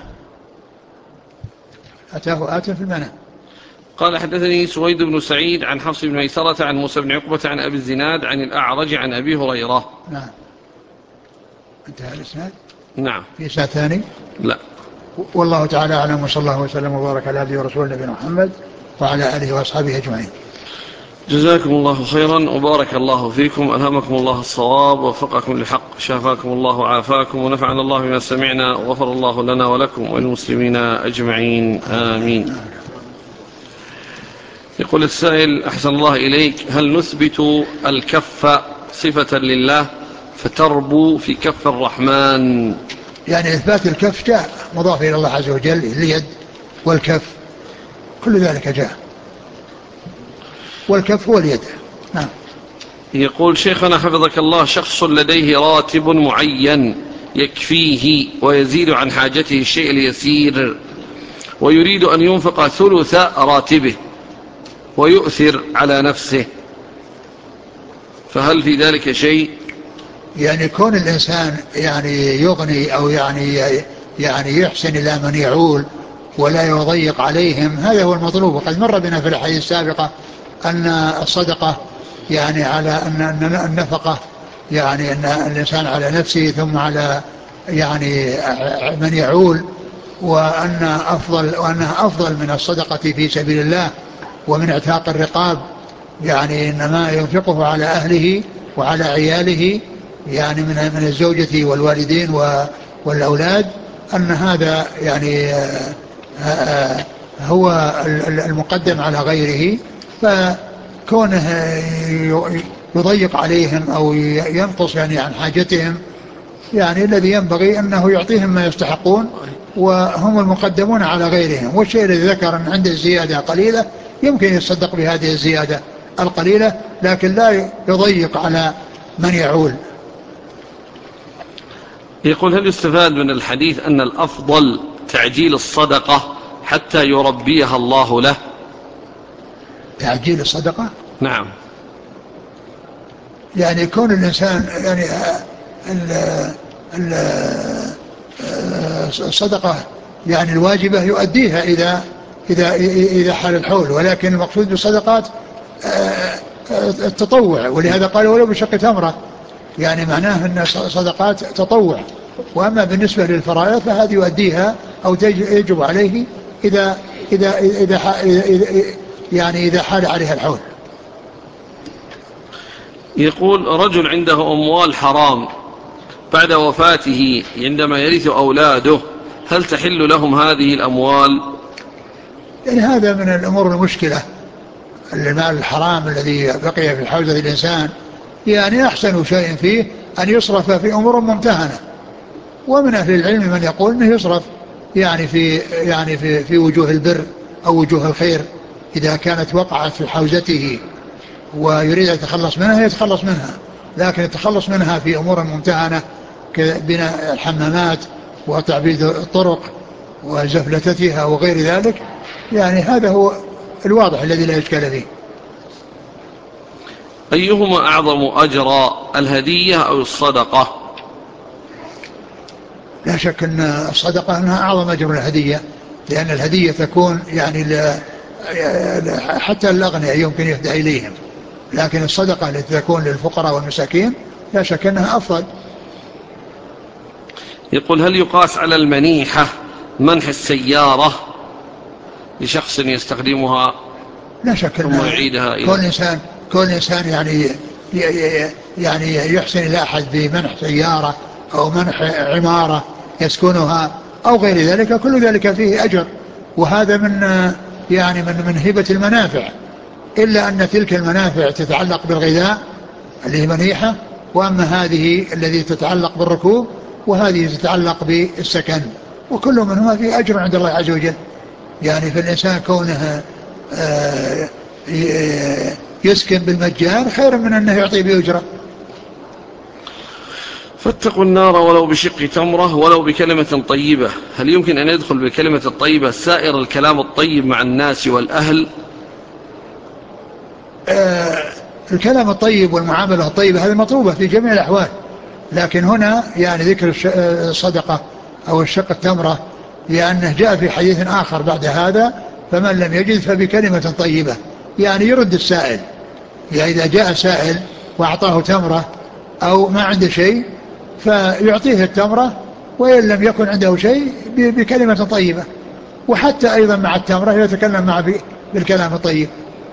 أتاه آت في المنام. قال حدثني سويد بن سعيد عن حفص بن ميسرة عن موسى بن عقبة عن أبي الزناد عن الأعرج عن أبي هريرة. نعم، انتهى الإسناد. نعم. في ساعة ثاني. لا. والله تعالى أعلم، وصلى الله وسلم وبارك على عبده ورسوله نبينا محمد وعلى آله وأصحابه أجمعين. جزاكم الله خيرا وبارك الله فيكم، ألهمكم الله الصواب ووفقكم للحق، شافاكم الله وعافاكم، ونفعنا الله بما سمعنا، وغفر الله لنا ولكم وللمسلمين أجمعين، آمين. يقول السائل أحسن الله إليك، هل نثبت الكف صفة لله فتربو في كف الرحمن؟ يعني إثبات الكف جاء مضاف إلى الله عز وجل، اليد والكف كل ذلك جاء، والكف هو اليد. نعم. يقول شيخنا حفظك الله، شخص لديه راتب معين يكفيه ويزيد عن حاجته الشيء اليسير، ويريد أن ينفق ثلث راتبه ويؤثر على نفسه، فهل في ذلك شيء؟ يعني كون الإنسان يعني يغني أو يعني يحسن إلى من يعول ولا يضيق عليهم، هذا هو المطلوب. وقد مر بنا في الحديث السابقة أن الصدقة يعني على أن النفقة يعني أن الإنسان على نفسه ثم على يعني من يعول، وأنها أفضل من الصدقة في سبيل الله ومن اعتاق الرقاب، يعني إنما ينفقه على أهله وعلى عياله يعني من الزوجة والوالدين والأولاد، أن هذا يعني هو المقدم على غيره. فكونه يضيق عليهم أو ينقص يعني عن حاجتهم، يعني الذي ينبغي أنه يعطيهم ما يستحقون وهم المقدمون على غيرهم. والشيء الذي ذكر أن عنده الزيادة قليلة يمكن يصدق بهذه الزيادة القليلة، لكن لا يضيق على من يعول. يقول هل يستفاد من الحديث أن الأفضل تعجيل الصدقة حتى يربيها الله له؟ تعجيل الصدقة؟ نعم. يعني يكون الإنسان يعني الصدقة يعني الواجبة يؤديها إذا حال الحول، ولكن المقصود بالصدقات التطوع، ولهذا قال ولو بشق تمرة، يعني معناه أن صدقات تطوع. وأما بالنسبة للفرائض فهذه يؤديها أو يجب عليه إذا حال عليها الحول. يقول رجل عنده أموال حرام بعد وفاته عندما يرث أولاده، هل تحل لهم هذه الأموال؟ يعني هذا من الأمور المشكلة، المال الحرام الذي بقي في حوزة الإنسان، يعني أحسن شيء فيه أن يصرف في أمور ممتهنة. ومن أهل العلم من يقول أنه يصرف في وجوه البر أو وجوه الخير، إذا كانت وقعت في حوزته ويريد أن يتخلص منها يتخلص منها، لكن يتخلص منها في أمور ممتهنة كبناء الحمامات وتعبيد الطرق وزفلتتها وغير ذلك، يعني هذا هو الواضح الذي لا إشكال فيه. أيهما أعظم أجرا، الهدية أو الصدقة؟ لا شك أن الصدقة أنها أعظم أجر من الهدية، لأن الهدية تكون يعني حتى الأغنياء يمكن يهدى إليهم، لكن الصدقة التي تكون للفقراء والمساكين لا شك أنها أفضل. يقول هل يقاس على المنيحة منح السيارة لشخص يستخدمها لا شك ثم يعيدها كل إنسان كون الإنسان يعني يحسن إلى أحد بمنح سيارة أو منح عمارة يسكنها أو غير ذلك، كل ذلك فيه أجر، وهذا من هبة المنافع، إلا أن تلك المنافع تتعلق بالغذاء اللي هي منيحة، وأما هذه الذي تتعلق بالركوب وهذه تتعلق بالسكن، وكل منهما فيه أجر عند الله عز وجل. يعني في الإنسان كونه يسكن بالمجان خير من أنه يعطي بأجرة. فاتقوا النار ولو بشق تمرة ولو بكلمة طيبة. هل يمكن أن يدخل بكلمة الطيبة سائر الكلام الطيب مع الناس والأهل؟ الكلام الطيب والمعاملة الطيبة هذه مطلوبة في جميع الأحوال، لكن هنا يعني ذكر الصدقة أو الشق التمرة لأنه جاء في حديث آخر بعد هذا: فمن لم يجد فبكلمة طيبة، يعني يرد السائل. يعني إذا جاء سائل وأعطاه تمرة أو ما عنده شيء فيعطيه التمرة، وإن لم يكن عنده شيء بكلمة طيبة، وحتى أيضا مع التمرة يتكلم معه بالكلام الطيب.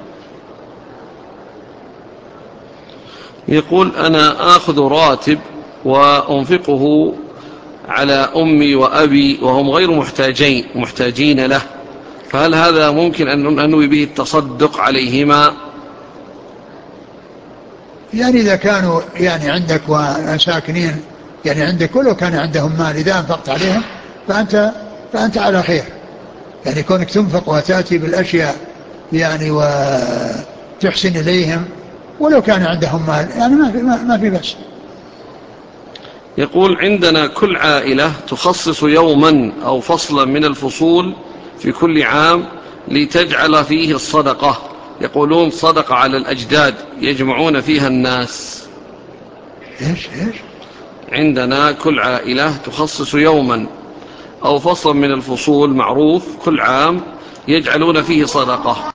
يقول: أنا آخذ راتب وأنفقه على أمي وأبي وهم غير محتاجين له، فهل هذا ممكن أن أنوي به التصدق عليهما؟ يعني إذا كانوا يعني عندك وساكنين يعني عندك، ولو كان عندهم مال إذا أنفقت عليهم فأنت على خير. يعني كونك تنفق وتأتي بالأشياء يعني وتحسن إليهم ولو كان عندهم مال، يعني ما في بس. يقول: عندنا كل عائلة تخصص يوما أو فصلا من الفصول في كل عام لتجعل فيه الصدقة، يقولون صدقة على الأجداد، يجمعون فيها الناس. إيش عندنا كل عائلة تخصص يوما أو فصلا من الفصول معروف كل عام يجعلون فيه صدقة.